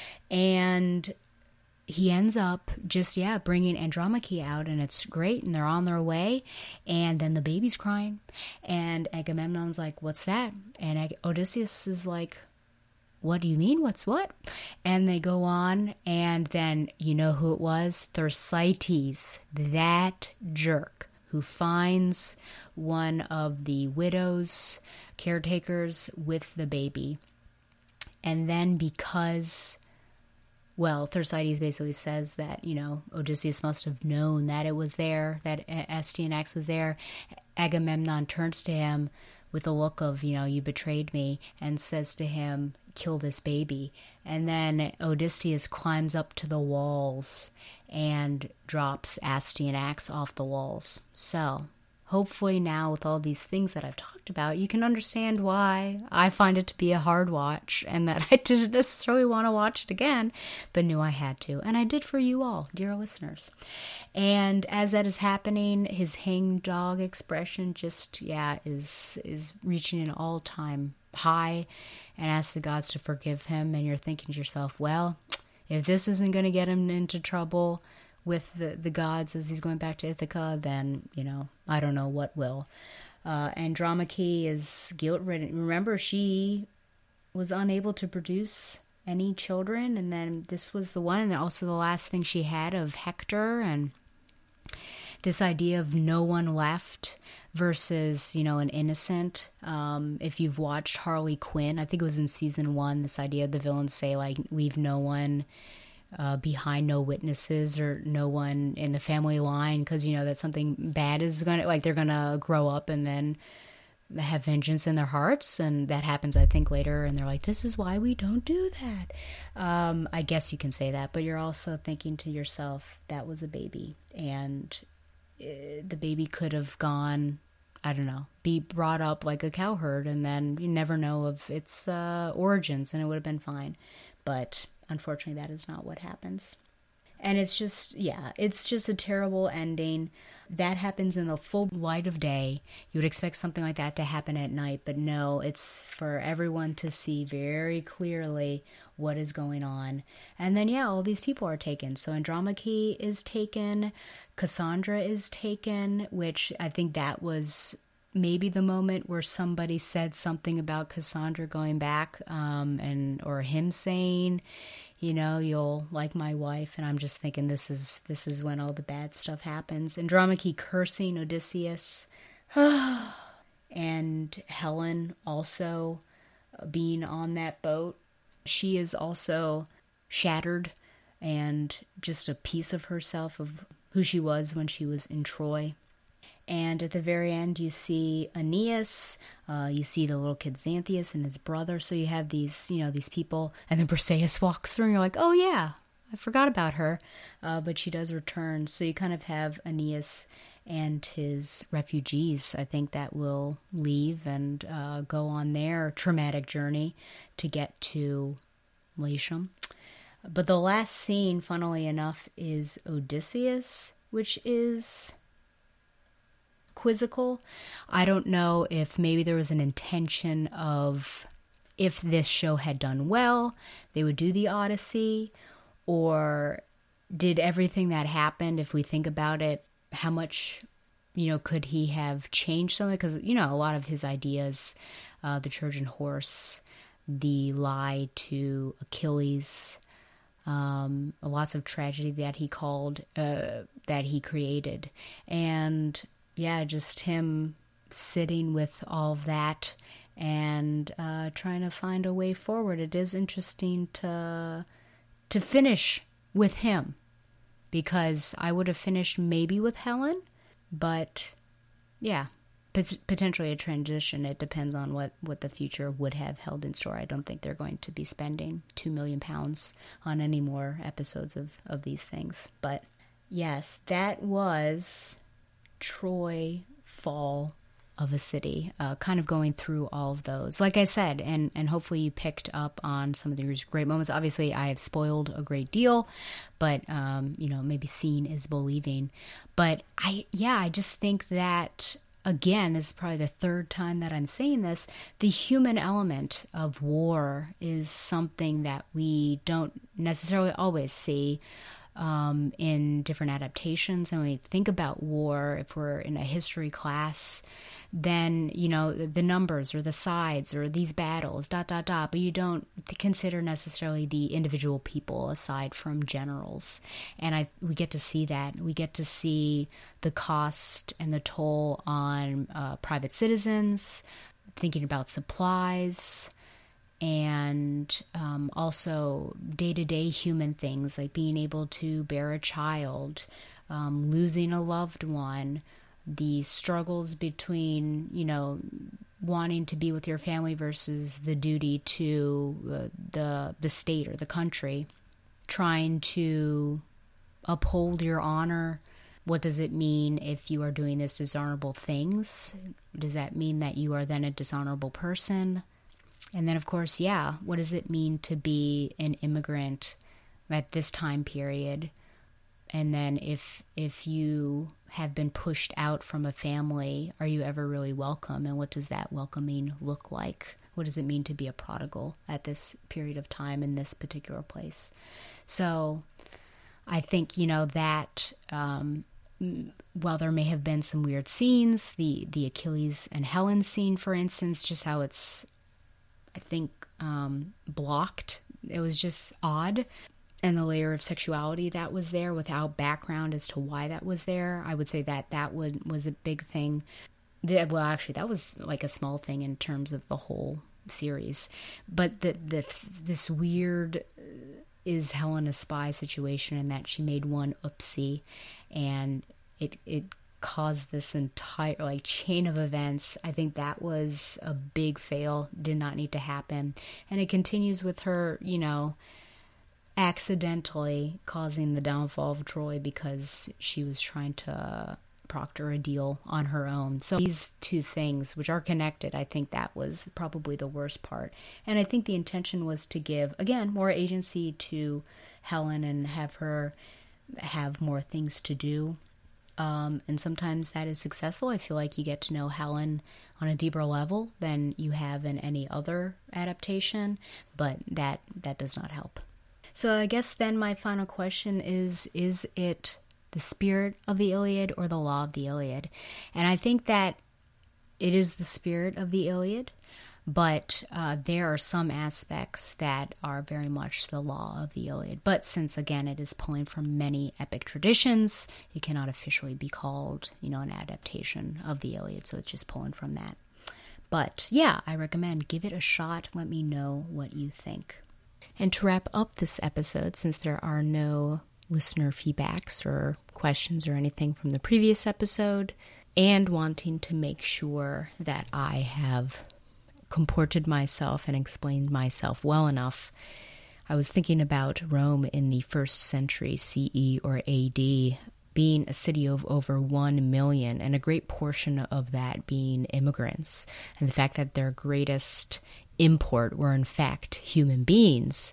And he ends up just, bringing Andromache out, and it's great, and they're on their way, and then the baby's crying, and Agamemnon's like, what's that? And Odysseus is like, what do you mean? What's what? And they go on, and then, you know who it was? Thersites, that jerk who finds one of the widow's caretakers with the baby. And then because... Thersites basically says that, Odysseus must have known that it was there, that Astyanax was there. Agamemnon turns to him with a look of, you betrayed me, and says to him, kill this baby. And then Odysseus climbs up to the walls and drops Astyanax off the walls. So... hopefully now with all these things that I've talked about, you can understand why I find it to be a hard watch, and that I didn't necessarily want to watch it again, but knew I had to. And I did for you all, dear listeners. And as that is happening, his hangdog expression just, is reaching an all-time high, and asks the gods to forgive him. And you're thinking to yourself, well, if this isn't going to get him into trouble with the gods as he's going back to Ithaca, then, I don't know what will. Andromache is guilt-ridden. Remember, she was unable to produce any children, and then this was the one, and also the last thing she had of Hector, and this idea of no one left versus, an innocent. If you've watched Harley Quinn, I think it was in season 1, this idea of the villains say, like, leave no one behind, no witnesses, or no one in the family line, because that something bad is they're gonna grow up and then have vengeance in their hearts, and that happens, I think, later, and they're like, this is why we don't do that. I guess you can say that, but you're also thinking to yourself, that was a baby, and the baby could have gone, I don't know, be brought up like a cowherd, and then you never know of its origins, and it would have been fine. But unfortunately, that is not what happens. And it's just a terrible ending. That happens in the full light of day. You would expect something like that to happen at night, but no, it's for everyone to see very clearly what is going on. And then, all these people are taken. So Andromache is taken, Cassandra is taken, which I think that was maybe the moment where somebody said something about Cassandra going back, or him saying, you'll like my wife. And I'm just thinking this is when all the bad stuff happens. Andromache cursing Odysseus, and Helen also being on that boat. She is also shattered and just a piece of herself, of who she was when she was in Troy. And at the very end, you see Aeneas, you see the little kid Xanthias and his brother. So you have these, these people. And then Briseis walks through and you're like, oh yeah, I forgot about her. But she does return. So you kind of have Aeneas and his refugees, I think, that will leave and go on their traumatic journey to get to Latium. But the last scene, funnily enough, is Odysseus, which is quizzical. I don't know if maybe there was an intention of, if this show had done well, they would do the Odyssey, or did everything that happened, if we think about it, how much, could he have changed something? Because, a lot of his ideas, the Trojan horse, the lie to Achilles, lots of tragedy that he that he created. And just him sitting with all of that and trying to find a way forward. It is interesting to finish with him, because I would have finished maybe with Helen, but potentially a transition. It depends on what the future would have held in store. I don't think they're going to be spending £2 million on any more episodes of these things. But yes, that was Troy, Fall of a City, kind of going through all of those. Like I said, and hopefully you picked up on some of these great moments. Obviously, I have spoiled a great deal, but, maybe seeing is believing. But I just think that, again, this is probably the third time that I'm saying this, the human element of war is something that we don't necessarily always see in different adaptations. And when we think about war, if we're in a history class, then, the numbers or the sides or these battles, but you don't consider necessarily the individual people aside from generals. And we get to see that. We get to see the cost and the toll on private citizens, thinking about supplies, and also day-to-day human things like being able to bear a child, losing a loved one, the struggles between, wanting to be with your family versus the duty to the state or the country, trying to uphold your honor. What does it mean if you are doing these dishonorable things? Does that mean that you are then a dishonorable person? And then, of course, what does it mean to be an immigrant at this time period? And then if you have been pushed out from a family, are you ever really welcome? And what does that welcoming look like? What does it mean to be a prodigal at this period of time in this particular place? So I think, that while there may have been some weird scenes, the Achilles and Helen scene, for instance, just how it's, I think, blocked. It was just odd. And the layer of sexuality that was there without background as to why that was there. I would say that was a big thing. Well, actually, that was like a small thing in terms of the whole series. But this weird is Helen a spy situation, in that she made one oopsie and it caused this entire chain of events. I think that was a big fail. Did not need to happen. And it continues with her, accidentally causing the downfall of Troy because she was trying to proctor a deal on her own. So these two things, which are connected, I think that was probably the worst part. And I think the intention was to give, again, more agency to Helen and have her have more things to do. And sometimes that is successful. I feel like you get to know Helen on a deeper level than you have in any other adaptation, but that does not help. So I guess then my final question is it the spirit of the Iliad or the law of the Iliad? And I think that it is the spirit of the Iliad, but there are some aspects that are very much the law of the Iliad. But since, again, it is pulling from many epic traditions, it cannot officially be called, an adaptation of the Iliad. So it's just pulling from that. But yeah, I recommend give it a shot. Let me know what you think. And to wrap up this episode, since there are no listener feedbacks or questions or anything from the previous episode, and wanting to make sure that I have comported myself and explained myself well enough, I was thinking about Rome in the 1st century CE or AD being a city of over 1 million, and a great portion of that being immigrants, and the fact that their greatest import were in fact human beings,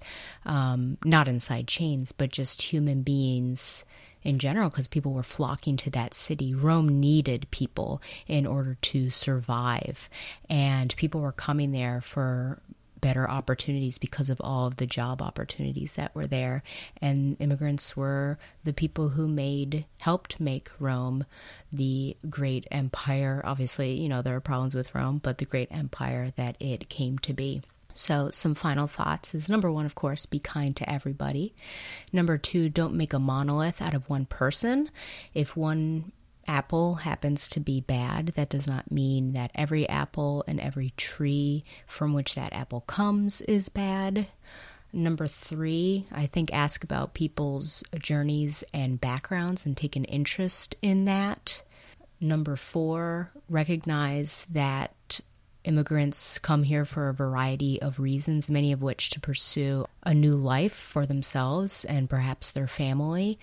not inside chains, but just human beings in general, because people were flocking to that city. Rome needed people in order to survive, and people were coming there for better opportunities because of all of the job opportunities that were there. And immigrants were the people who helped make Rome the great empire. Obviously, there are problems with Rome, but the great empire that it came to be. So some final thoughts is, number 1, of course, be kind to everybody. Number 2, don't make a monolith out of one person. If one apple happens to be bad, that does not mean that every apple and every tree from which that apple comes is bad. Number 3, I think ask about people's journeys and backgrounds and take an interest in that. Number 4, recognize that immigrants come here for a variety of reasons, many of which to pursue a new life for themselves and perhaps their family,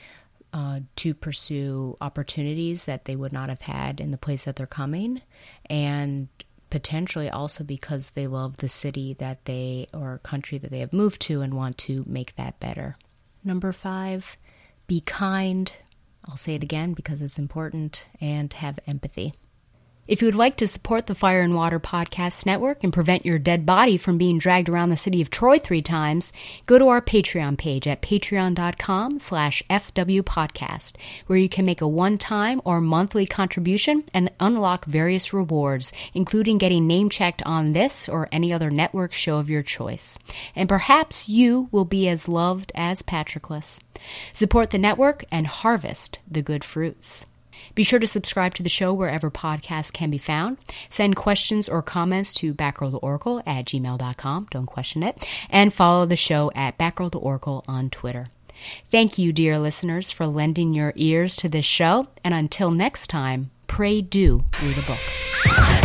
to pursue opportunities that they would not have had in the place that they're coming, and potentially also because they love the city or country that they have moved to and want to make that better. Number 5, be kind. I'll say it again because it's important, and have empathy. If you would like to support the Fire and Water Podcast Network and prevent your dead body from being dragged around the city of Troy 3 times, go to our Patreon page at patreon.com/FWPodcast, where you can make a one-time or monthly contribution and unlock various rewards, including getting name-checked on this or any other network show of your choice. And perhaps you will be as loved as Patroclus. Support the network and harvest the good fruits. Be sure to subscribe to the show wherever podcasts can be found. Send questions or comments to backrolltheoracle@gmail.com. Don't question it. And follow the show at backrolltheoracle on Twitter. Thank you, dear listeners, for lending your ears to this show. And until next time, pray do read a book.